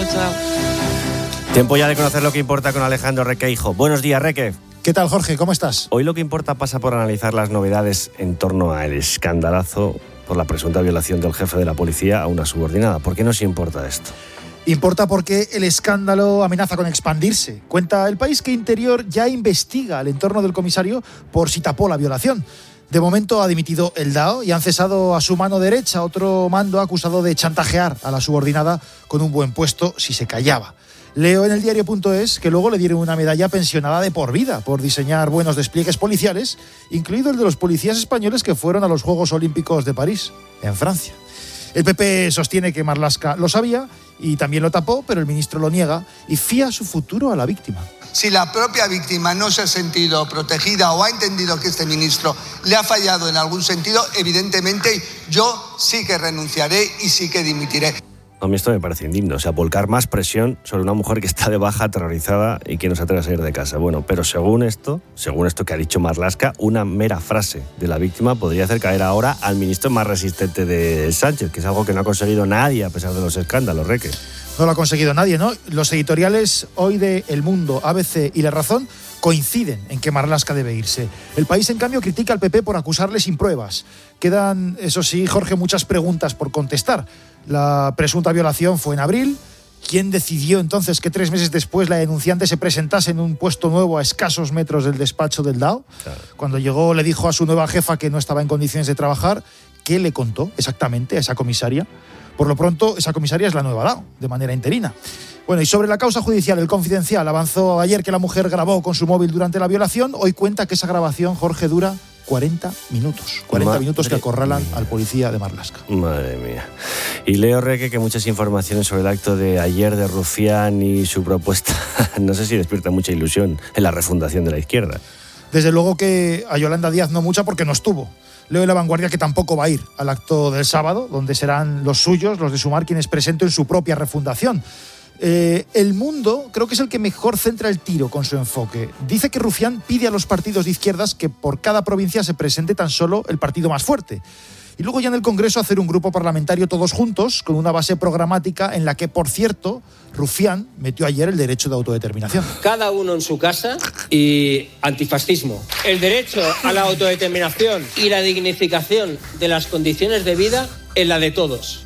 Tiempo ya de conocer lo que importa con Alejandro Requeijo. Buenos días, Reque. ¿Qué tal, Jorge? ¿Cómo estás? Hoy lo que importa pasa por analizar las novedades en torno al escandalazo por la presunta violación del jefe de la policía a una subordinada. ¿Por qué nos importa esto? Importa porque el escándalo amenaza con expandirse. Cuenta El País que Interior ya investiga al entorno del comisario por si tapó la violación. De momento ha dimitido el DAO y han cesado a su mano derecha otro mando acusado de chantajear a la subordinada con un buen puesto si se callaba. Leo en el diario.es que luego le dieron una medalla pensionada de por vida por diseñar buenos despliegues policiales, incluido el de los policías españoles que fueron a los Juegos Olímpicos de París, en Francia. El PP sostiene que Marlaska lo sabía y también lo tapó, pero el ministro lo niega y fía su futuro a la víctima. Si la propia víctima no se ha sentido protegida o ha entendido que este ministro le ha fallado en algún sentido, evidentemente yo sí que renunciaré y sí que dimitiré. A mí esto me parece indigno, o sea, volcar más presión sobre una mujer que está de baja, aterrorizada y que no se atreve a salir de casa. Bueno, pero según esto que ha dicho Marlaska, una mera frase de la víctima podría hacer caer ahora al ministro más resistente de Sánchez, que es algo que no ha conseguido nadie a pesar de los escándalos, Reque. No lo ha conseguido nadie, ¿no? Los editoriales hoy de El Mundo, ABC y La Razón coinciden en que Marlaska debe irse. El País, en cambio, critica al PP por acusarle sin pruebas. Quedan, eso sí, Jorge, muchas preguntas por contestar. La presunta violación fue en abril. ¿Quién decidió entonces que 3 meses después la denunciante se presentase en un puesto nuevo a escasos metros del despacho del DAO? Claro. Cuando llegó le dijo a su nueva jefa que no estaba en condiciones de trabajar. ¿Qué le contó exactamente a esa comisaria? Por lo pronto, esa comisaria es la nueva DAO, de manera interina. Bueno, y sobre la causa judicial, El Confidencial avanzó ayer que la mujer grabó con su móvil durante la violación. Hoy cuenta que esa grabación, Jorge, dura 40 minutos. 40 minutos que acorralan al policía de Marlaska. Madre mía. Y leo, Reque, que muchas informaciones sobre el acto de ayer de Rufián y su propuesta, no sé si despierta mucha ilusión en la refundación de la izquierda. Desde luego que a Yolanda Díaz no mucha, porque no estuvo. Leo en La Vanguardia que tampoco va a ir al acto del sábado, donde serán los suyos, los de Sumar, quienes presenten su propia refundación. El Mundo creo que es el que mejor centra el tiro con su enfoque. Dice que Rufián pide a los partidos de izquierdas que por cada provincia se presente tan solo el partido más fuerte. Y luego ya en el Congreso hacer un grupo parlamentario todos juntos, con una base programática en la que, por cierto, Rufián metió ayer el derecho de autodeterminación. Cada uno en su casa y antifascismo. El derecho a la autodeterminación y la dignificación de las condiciones de vida en la de todos.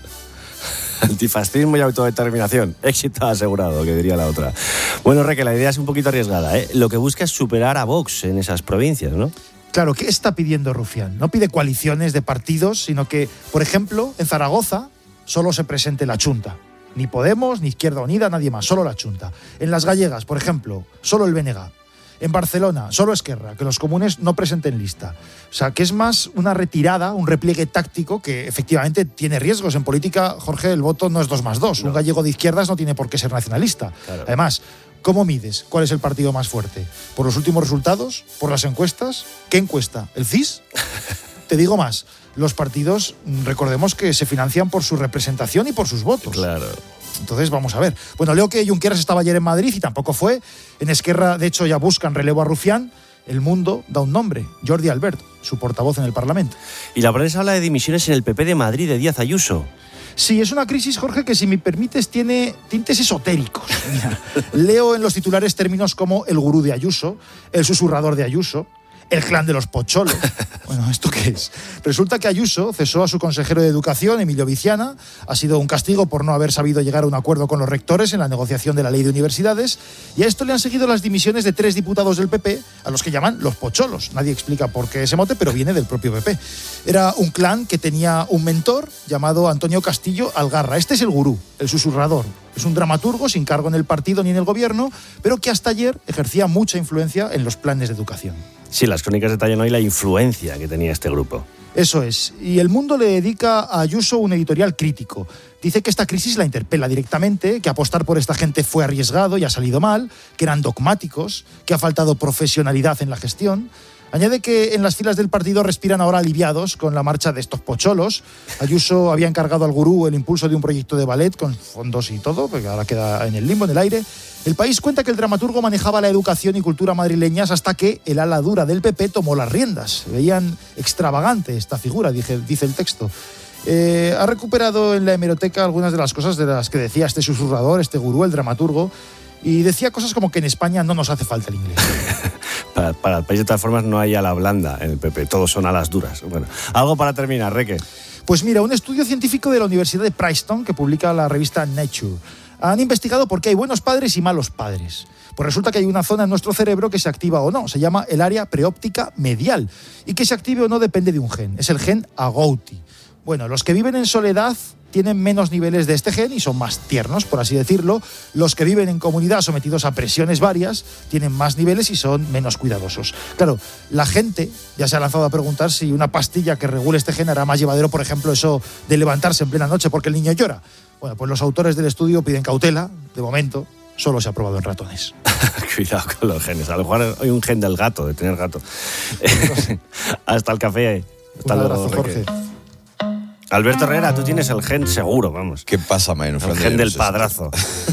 Antifascismo y autodeterminación. Éxito asegurado, que diría la otra. Bueno, Reque, la idea es un poquito arriesgada, ¿eh? Lo que busca es superar a Vox en esas provincias, ¿no? Claro, ¿qué está pidiendo Rufián? No pide coaliciones de partidos, sino que, por ejemplo, en Zaragoza solo se presente la Chunta. Ni Podemos, ni Izquierda Unida, nadie más, solo la Chunta. En las gallegas, por ejemplo, solo el BNG. En Barcelona, solo Esquerra, que los comunes no presenten lista. O sea, que es más una retirada, un repliegue táctico que efectivamente tiene riesgos. En política, Jorge, el voto no es 2+2. No. Un gallego de izquierdas no tiene por qué ser nacionalista. Claro. Además, ¿cómo mides cuál es el partido más fuerte? ¿Por los últimos resultados? ¿Por las encuestas? ¿Qué encuesta? ¿El CIS? Te digo más, los partidos, recordemos que se financian por su representación y por sus votos. Claro. Entonces, vamos a ver. Bueno, leo que Junqueras estaba ayer en Madrid y tampoco fue. En Esquerra, de hecho, ya buscan relevo a Rufián. El Mundo da un nombre, Jordi Albert, su portavoz en el Parlamento. Y la prensa habla de dimisiones en el PP de Madrid de Díaz Ayuso. Sí, es una crisis, Jorge, que si me permites tiene tintes esotéricos. Mira, leo en los titulares términos como el gurú de Ayuso, el susurrador de Ayuso, el clan de los pocholos. Bueno, ¿esto qué es? Resulta que Ayuso cesó a su consejero de Educación, Emilio Viciana. Ha sido un castigo por no haber sabido llegar a un acuerdo con los rectores en la negociación de la ley de universidades. Y a esto le han seguido las dimisiones de 3 diputados del PP, a los que llaman los pocholos. Nadie explica por qué ese mote, pero viene del propio PP. Era un clan que tenía un mentor llamado Antonio Castillo Algarra. Este es el gurú, el susurrador. Es un dramaturgo sin cargo en el partido ni en el gobierno, pero que hasta ayer ejercía mucha influencia en los planes de educación. Sí, las crónicas detallan hoy la influencia que tenía este grupo. Eso es. Y El Mundo le dedica a Ayuso un editorial crítico. Dice que esta crisis la interpela directamente, que apostar por esta gente fue arriesgado y ha salido mal, que eran dogmáticos, que ha faltado profesionalidad en la gestión. Añade que en las filas del partido respiran ahora aliviados con la marcha de estos pocholos. Ayuso había encargado al gurú el impulso de un proyecto de ballet con fondos y todo, porque ahora queda en el limbo, en el aire. El País cuenta que el dramaturgo manejaba la educación y cultura madrileñas hasta que el ala dura del PP tomó las riendas. Veían extravagante esta figura, dice el texto. Ha recuperado en la hemeroteca algunas de las cosas de las que decía este susurrador, este gurú, el dramaturgo, y decía cosas como que en España no nos hace falta el inglés. Para el país, de todas formas, no hay ala blanda en el PP, todos son alas duras. Bueno, algo para terminar, Reque. Pues mira, un estudio científico de la Universidad de Princeton, que publica la revista Nature, han investigado por qué hay buenos padres y malos padres. Pues resulta que hay una zona en nuestro cerebro que se activa o no, se llama el área preóptica medial, y que se active o no depende de un gen, es el gen agouti. Bueno, los que viven en soledad tienen menos niveles de este gen y son más tiernos, por así decirlo. Los que viven en comunidad sometidos a presiones varias tienen más niveles y son menos cuidadosos. Claro, la gente ya se ha lanzado a preguntar si una pastilla que regule este gen hará más llevadero, por ejemplo, eso de levantarse en plena noche porque el niño llora. Bueno, pues los autores del estudio piden cautela. De momento, solo se ha probado en ratones. Cuidado con los genes. A lo mejor hay un gen del gato, de tener gato. Hasta el café. Hasta un luego, abrazo, Jorge. Alberto Herrera, tú tienes el gen seguro, vamos. ¿Qué pasa, Maeno? El gen del padrazo.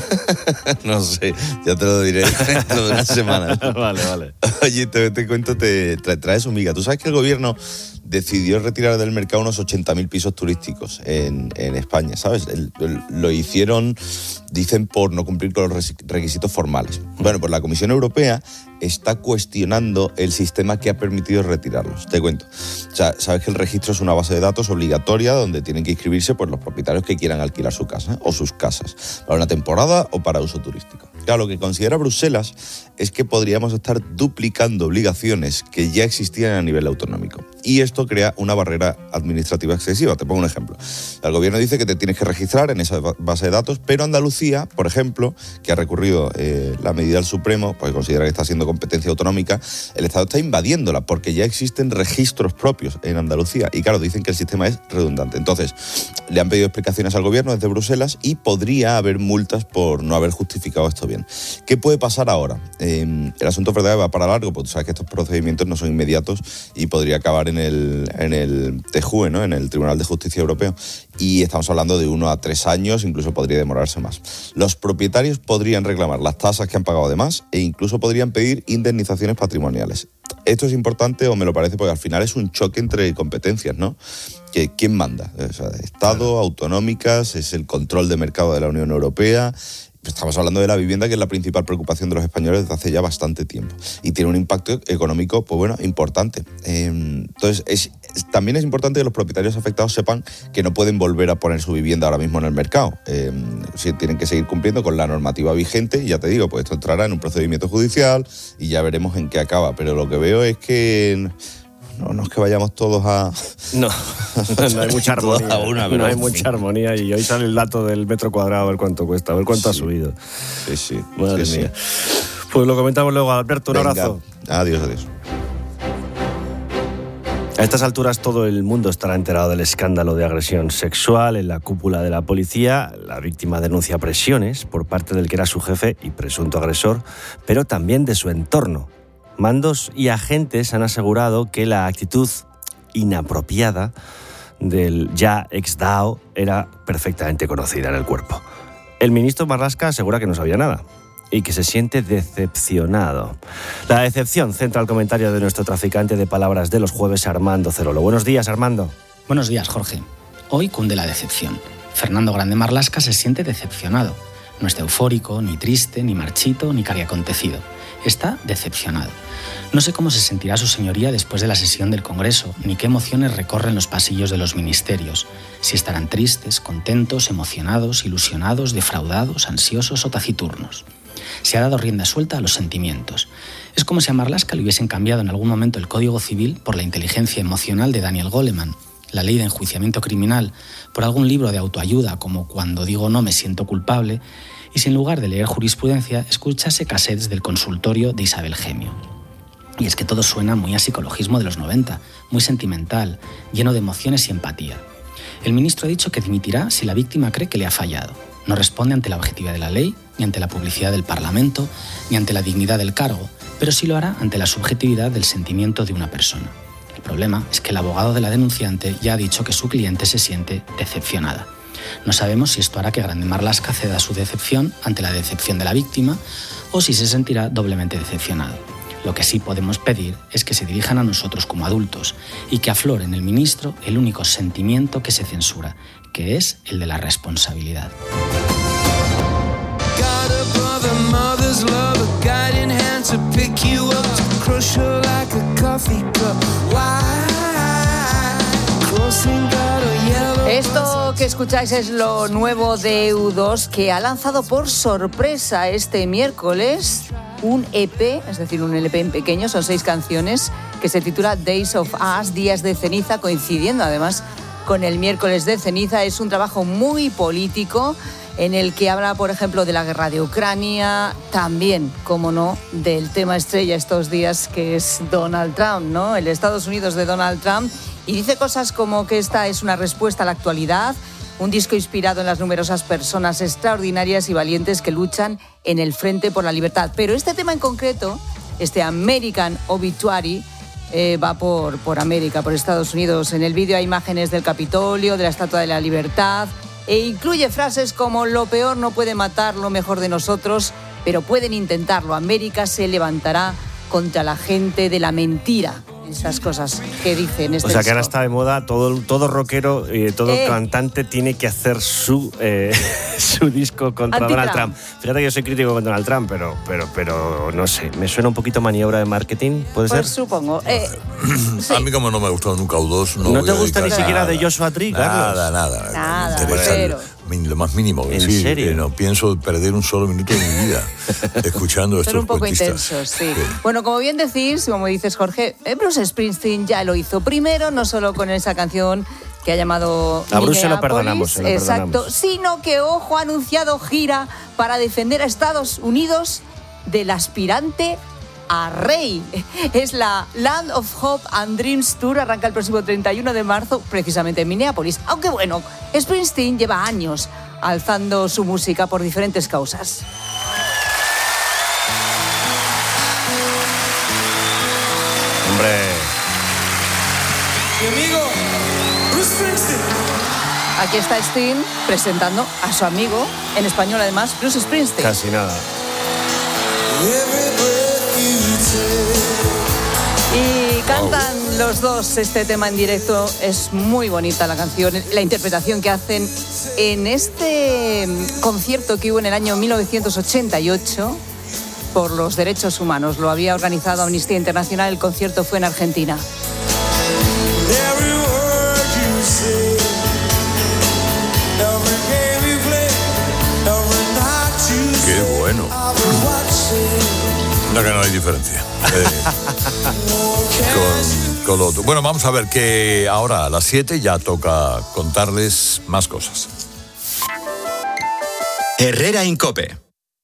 No sé, ya te lo diré dentro de una semana. Vale. Oye, te cuento, te traes un miga. Tú sabes que el gobierno decidió retirar del mercado unos 80.000 pisos turísticos en España, ¿sabes? Lo hicieron, dicen, por no cumplir con los requisitos formales. Bueno, pues la Comisión Europea está cuestionando el sistema que ha permitido retirarlos. Te cuento. O sea, sabes que el registro es una base de datos obligatoria donde tienen que inscribirse pues, los propietarios que quieran alquilar su casa o sus casas para una temporada o para uso turístico. Claro, lo que considera Bruselas es que podríamos estar duplicando obligaciones que ya existían a nivel autonómico. Y esto crea una barrera administrativa excesiva. Te pongo un ejemplo. El gobierno dice que te tienes que registrar en esa base de datos, pero Andalucía, por ejemplo, que ha recurrido la medida al Supremo, porque considera que está siendo competencia autonómica, el Estado está invadiéndola porque ya existen registros propios en Andalucía. Y claro, dicen que el sistema es redundante. Entonces, le han pedido explicaciones al gobierno desde Bruselas y podría haber multas por no haber justificado esto bien. ¿Qué puede pasar ahora? El asunto es verdad que va para largo, porque tú sabes que estos procedimientos no son inmediatos y podría acabar en el TJUE, ¿no? En el Tribunal de Justicia Europeo. Y estamos hablando de 1 a 3 años, incluso podría demorarse más. Los propietarios podrían reclamar las tasas que han pagado de más e incluso podrían pedir indemnizaciones patrimoniales. Esto es importante, o me lo parece, porque al final es un choque entre competencias, ¿no? ¿Quién manda? O sea, Estado, autonómicas, es el control de mercado de la Unión Europea. Estamos hablando de la vivienda, que es la principal preocupación de los españoles desde hace ya bastante tiempo. Y tiene un impacto económico, pues bueno, importante. Entonces, también es importante que los propietarios afectados sepan que no pueden volver a poner su vivienda ahora mismo en el mercado. Tienen que seguir cumpliendo con la normativa vigente. Y ya te digo, pues esto entrará en un procedimiento judicial y ya veremos en qué acaba. Pero lo que veo es que... No es que vayamos todos a... No hay mucha armonía. No hay mucha armonía y hoy sale el dato del metro cuadrado, a ver cuánto cuesta, a ver cuánto ha subido. Sí. Madre mía. Pues lo comentamos luego, Alberto, un abrazo. Adiós. A estas alturas todo el mundo estará enterado del escándalo de agresión sexual en la cúpula de la policía. La víctima denuncia presiones por parte del que era su jefe y presunto agresor, pero también de su entorno. Mandos y agentes han asegurado que la actitud inapropiada del ya ex-DAO era perfectamente conocida en el cuerpo. El ministro Marlaska asegura que no sabía nada y que se siente decepcionado. La decepción centra el comentario de nuestro traficante de palabras de los jueves, Armando Cerolo. Buenos días, Armando. Buenos días, Jorge. Hoy cunde la decepción. Fernando Grande Marlaska se siente decepcionado. No está eufórico, ni triste, ni marchito, ni cariacontecido. Está decepcionado. No sé cómo se sentirá su señoría después de la sesión del Congreso, ni qué emociones recorren los pasillos de los ministerios. Si estarán tristes, contentos, emocionados, ilusionados, defraudados, ansiosos o taciturnos. Se ha dado rienda suelta a los sentimientos. Es como si a Marlaska le hubiesen cambiado en algún momento el Código Civil por la inteligencia emocional de Daniel Goleman, la ley de enjuiciamiento criminal por algún libro de autoayuda como Cuando digo no me siento culpable, y si en lugar de leer jurisprudencia escuchase cassettes del consultorio de Isabel Gemio. Y es que todo suena muy a psicologismo de los 90, muy sentimental, lleno de emociones y empatía. El ministro ha dicho que dimitirá si la víctima cree que le ha fallado. No responde ante la objetividad de la ley, ni ante la publicidad del Parlamento, ni ante la dignidad del cargo, pero sí lo hará ante la subjetividad del sentimiento de una persona. El problema es que el abogado de la denunciante ya ha dicho que su cliente se siente decepcionada. No sabemos si esto hará que Grande Marlaska ceda su decepción ante la decepción de la víctima o si se sentirá doblemente decepcionado. Lo que sí podemos pedir es que se dirijan a nosotros como adultos y que aflore en el ministro el único sentimiento que se censura, que es el de la responsabilidad. Esto que escucháis es lo nuevo de U2, que ha lanzado por sorpresa este miércoles un EP, es decir, un LP en pequeño, son 6 canciones, que se titula Days of Us, Días de Ceniza, coincidiendo además con el miércoles de ceniza. Es un trabajo muy político en el que habla, por ejemplo, de la guerra de Ucrania, también, como no, del tema estrella estos días, que es Donald Trump, ¿no? El Estados Unidos de Donald Trump, y dice cosas como que esta es una respuesta a la actualidad, un disco inspirado en las numerosas personas extraordinarias y valientes que luchan en el frente por la libertad. Pero este tema en concreto, este American Obituary, va por América, por Estados Unidos. En el vídeo hay imágenes del Capitolio, de la Estatua de la Libertad, e incluye frases como: lo peor no puede matar lo mejor de nosotros, pero pueden intentarlo. América se levantará contra la gente de la mentira. Esas cosas que dicen este. O sea, que ahora está de moda, todo rockero y todo cantante tiene que hacer su disco contra Donald Trump. Fíjate que yo soy crítico con Donald Trump, pero no sé, me suena un poquito maniobra de marketing, ¿puede ser? Pues supongo. Sí. A mí, como no me ha gustado nunca U2, ¿No te gusta ni siquiera de Joshua Tree, Carlos? Nada, lo más mínimo. ¿En serio? No pienso perder un solo minuto de mi vida escuchando estos Son un poco cuentistas. intensos, sí. Bueno, como bien decís, como dices, Jorge, Bruce Springsteen ya lo hizo primero, no solo con esa canción que ha llamado a Bruce se lo perdonamos. Exacto, sino que, ojo, ha anunciado gira para defender a Estados Unidos del aspirante a rey. Es la Land of Hope and Dreams Tour, arranca el próximo 31 de marzo, precisamente en Minneapolis. Aunque bueno, Springsteen lleva años alzando su música por diferentes causas. Hombre. Mi amigo Bruce Springsteen. Aquí está Sting presentando a su amigo, en español además, Bruce Springsteen. Casi nada. Y cantan los dos este tema en directo. Es muy bonita la canción, la interpretación que hacen en este concierto que hubo en el año 1988 por los derechos humanos. Lo había organizado Amnistía Internacional, el concierto fue en Argentina. Qué bueno. No, que no hay diferencia con lo otro. Bueno, vamos a ver que ahora a las 7 ya toca contarles más cosas. Herrera en COPE.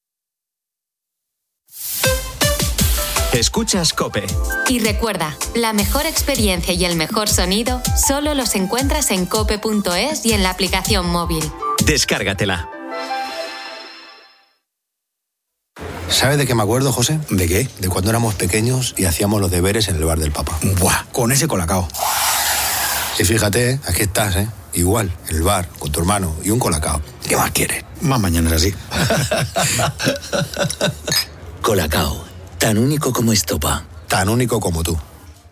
Escuchas COPE. Y recuerda, la mejor experiencia y el mejor sonido solo los encuentras en cope.es y en la aplicación móvil. Descárgatela. ¿Sabe de qué me acuerdo, José? ¿De qué? De cuando éramos pequeños y hacíamos los deberes en el bar del Papa. ¡Buah! Con ese colacao. Y fíjate, aquí estás, ¿eh? Igual, en el bar, con tu hermano y un colacao. ¿Qué más quieres? Más mañanas así. Colacao, tan único como estopa. Tan único como tú.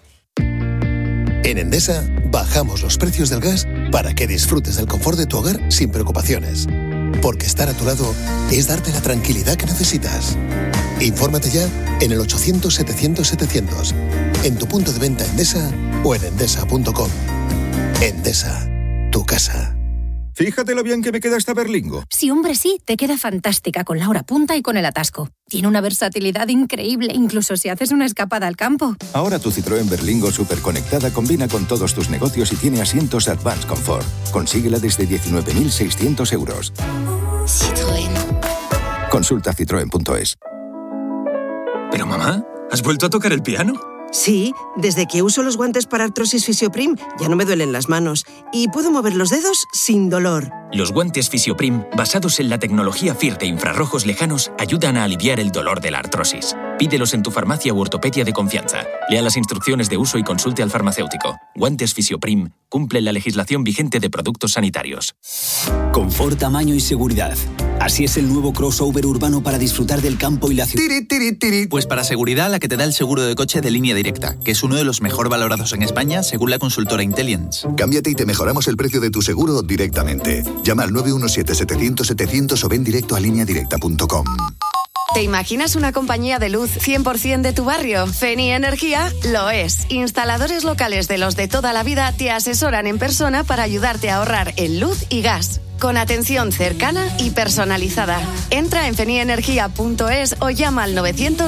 En Endesa, bajamos los precios del gas para que disfrutes del confort de tu hogar sin preocupaciones. Porque estar a tu lado es darte la tranquilidad que necesitas. Infórmate ya en el 800-700-700, en tu punto de venta Endesa o en endesa.com. Endesa, tu casa. Fíjate lo bien que me queda esta Berlingo. Sí, hombre, sí, te queda fantástica con la hora punta y con el atasco. Tiene una versatilidad increíble, incluso si haces una escapada al campo. Ahora tu Citroën Berlingo superconectada combina con todos tus negocios y tiene asientos Advanced Comfort. Consíguela desde 19.600 euros. Citroën. Consulta citroen.es. Pero mamá, ¿has vuelto a tocar el piano? Sí, desde que uso los guantes para Arthrosis Physioprim ya no me duelen las manos y puedo mover los dedos sin dolor. Los guantes Physioprim, basados en la tecnología FIR de infrarrojos lejanos, ayudan a aliviar el dolor de la artrosis. Pídelos en tu farmacia u ortopedia de confianza. Lea las instrucciones de uso y consulte al farmacéutico. Guantes Physioprim cumplen la legislación vigente de productos sanitarios. Confort, tamaño y seguridad. Así es el nuevo crossover urbano para disfrutar del campo y la ciudad. Pues para seguridad, la que te da el seguro de coche de Línea Directa, que es uno de los mejor valorados en España según la consultora Intelliance. Cámbiate y te mejoramos el precio de tu seguro directamente. Llama al 917-700-700 o ven directo a lineadirecta.com. ¿Te imaginas una compañía de luz 100% de tu barrio? Feni Energía lo es. Instaladores locales de los de toda la vida te asesoran en persona para ayudarte a ahorrar en luz y gas. Con atención cercana y personalizada. Entra en fenienergia.es o llama al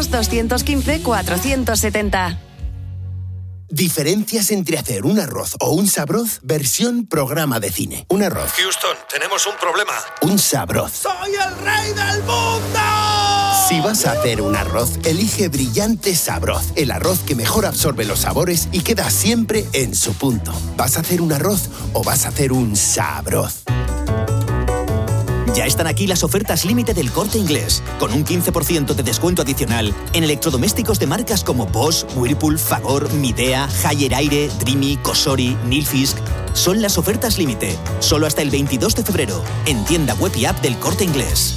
900-215-470. Diferencias entre hacer un arroz o un sabroz versión programa de cine. Un arroz. Houston, tenemos un problema. Un sabroz. ¡Soy el rey del mundo! Si vas a hacer un arroz, elige Brillante Sabroz. El arroz que mejor absorbe los sabores y queda siempre en su punto. ¿Vas a hacer un arroz o vas a hacer un sabroz? Ya están aquí las ofertas límite del Corte Inglés, con un 15% de descuento adicional en electrodomésticos de marcas como Bosch, Whirlpool, Fagor, Midea, Haier Aire, Dreamy, Cosori, Nilfisk. Son las ofertas límite, solo hasta el 22 de febrero, en tienda web y app del Corte Inglés.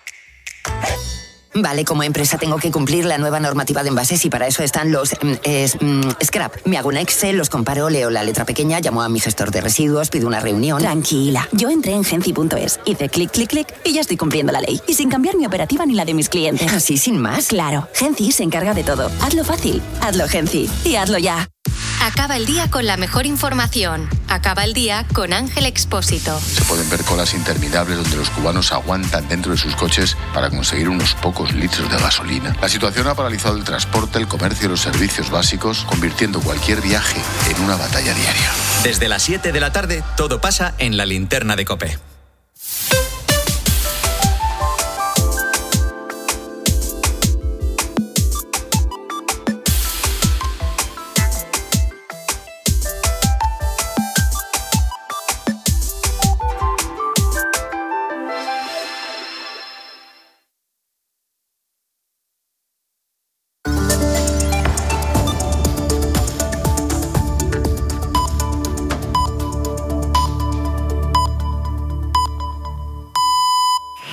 Vale, como empresa tengo que cumplir la nueva normativa de envases y para eso están los scrap. Me hago un Excel, los comparo, leo la letra pequeña, llamo a mi gestor de residuos, pido una reunión. Tranquila, yo entré en Genci.es, hice clic, clic, clic y ya estoy cumpliendo la ley. Y sin cambiar mi operativa ni la de mis clientes. ¿Así sin más? Claro, Genci se encarga de todo. Hazlo fácil, hazlo Genci y hazlo ya. Acaba el día con la mejor información. Acaba el día con Ángel Expósito. Se pueden ver colas interminables donde los cubanos aguantan dentro de sus coches para conseguir unos pocos litros de gasolina. La situación ha paralizado el transporte, el comercio y los servicios básicos, convirtiendo cualquier viaje en una batalla diaria. Desde las 7 de la tarde, todo pasa en la linterna de COPE.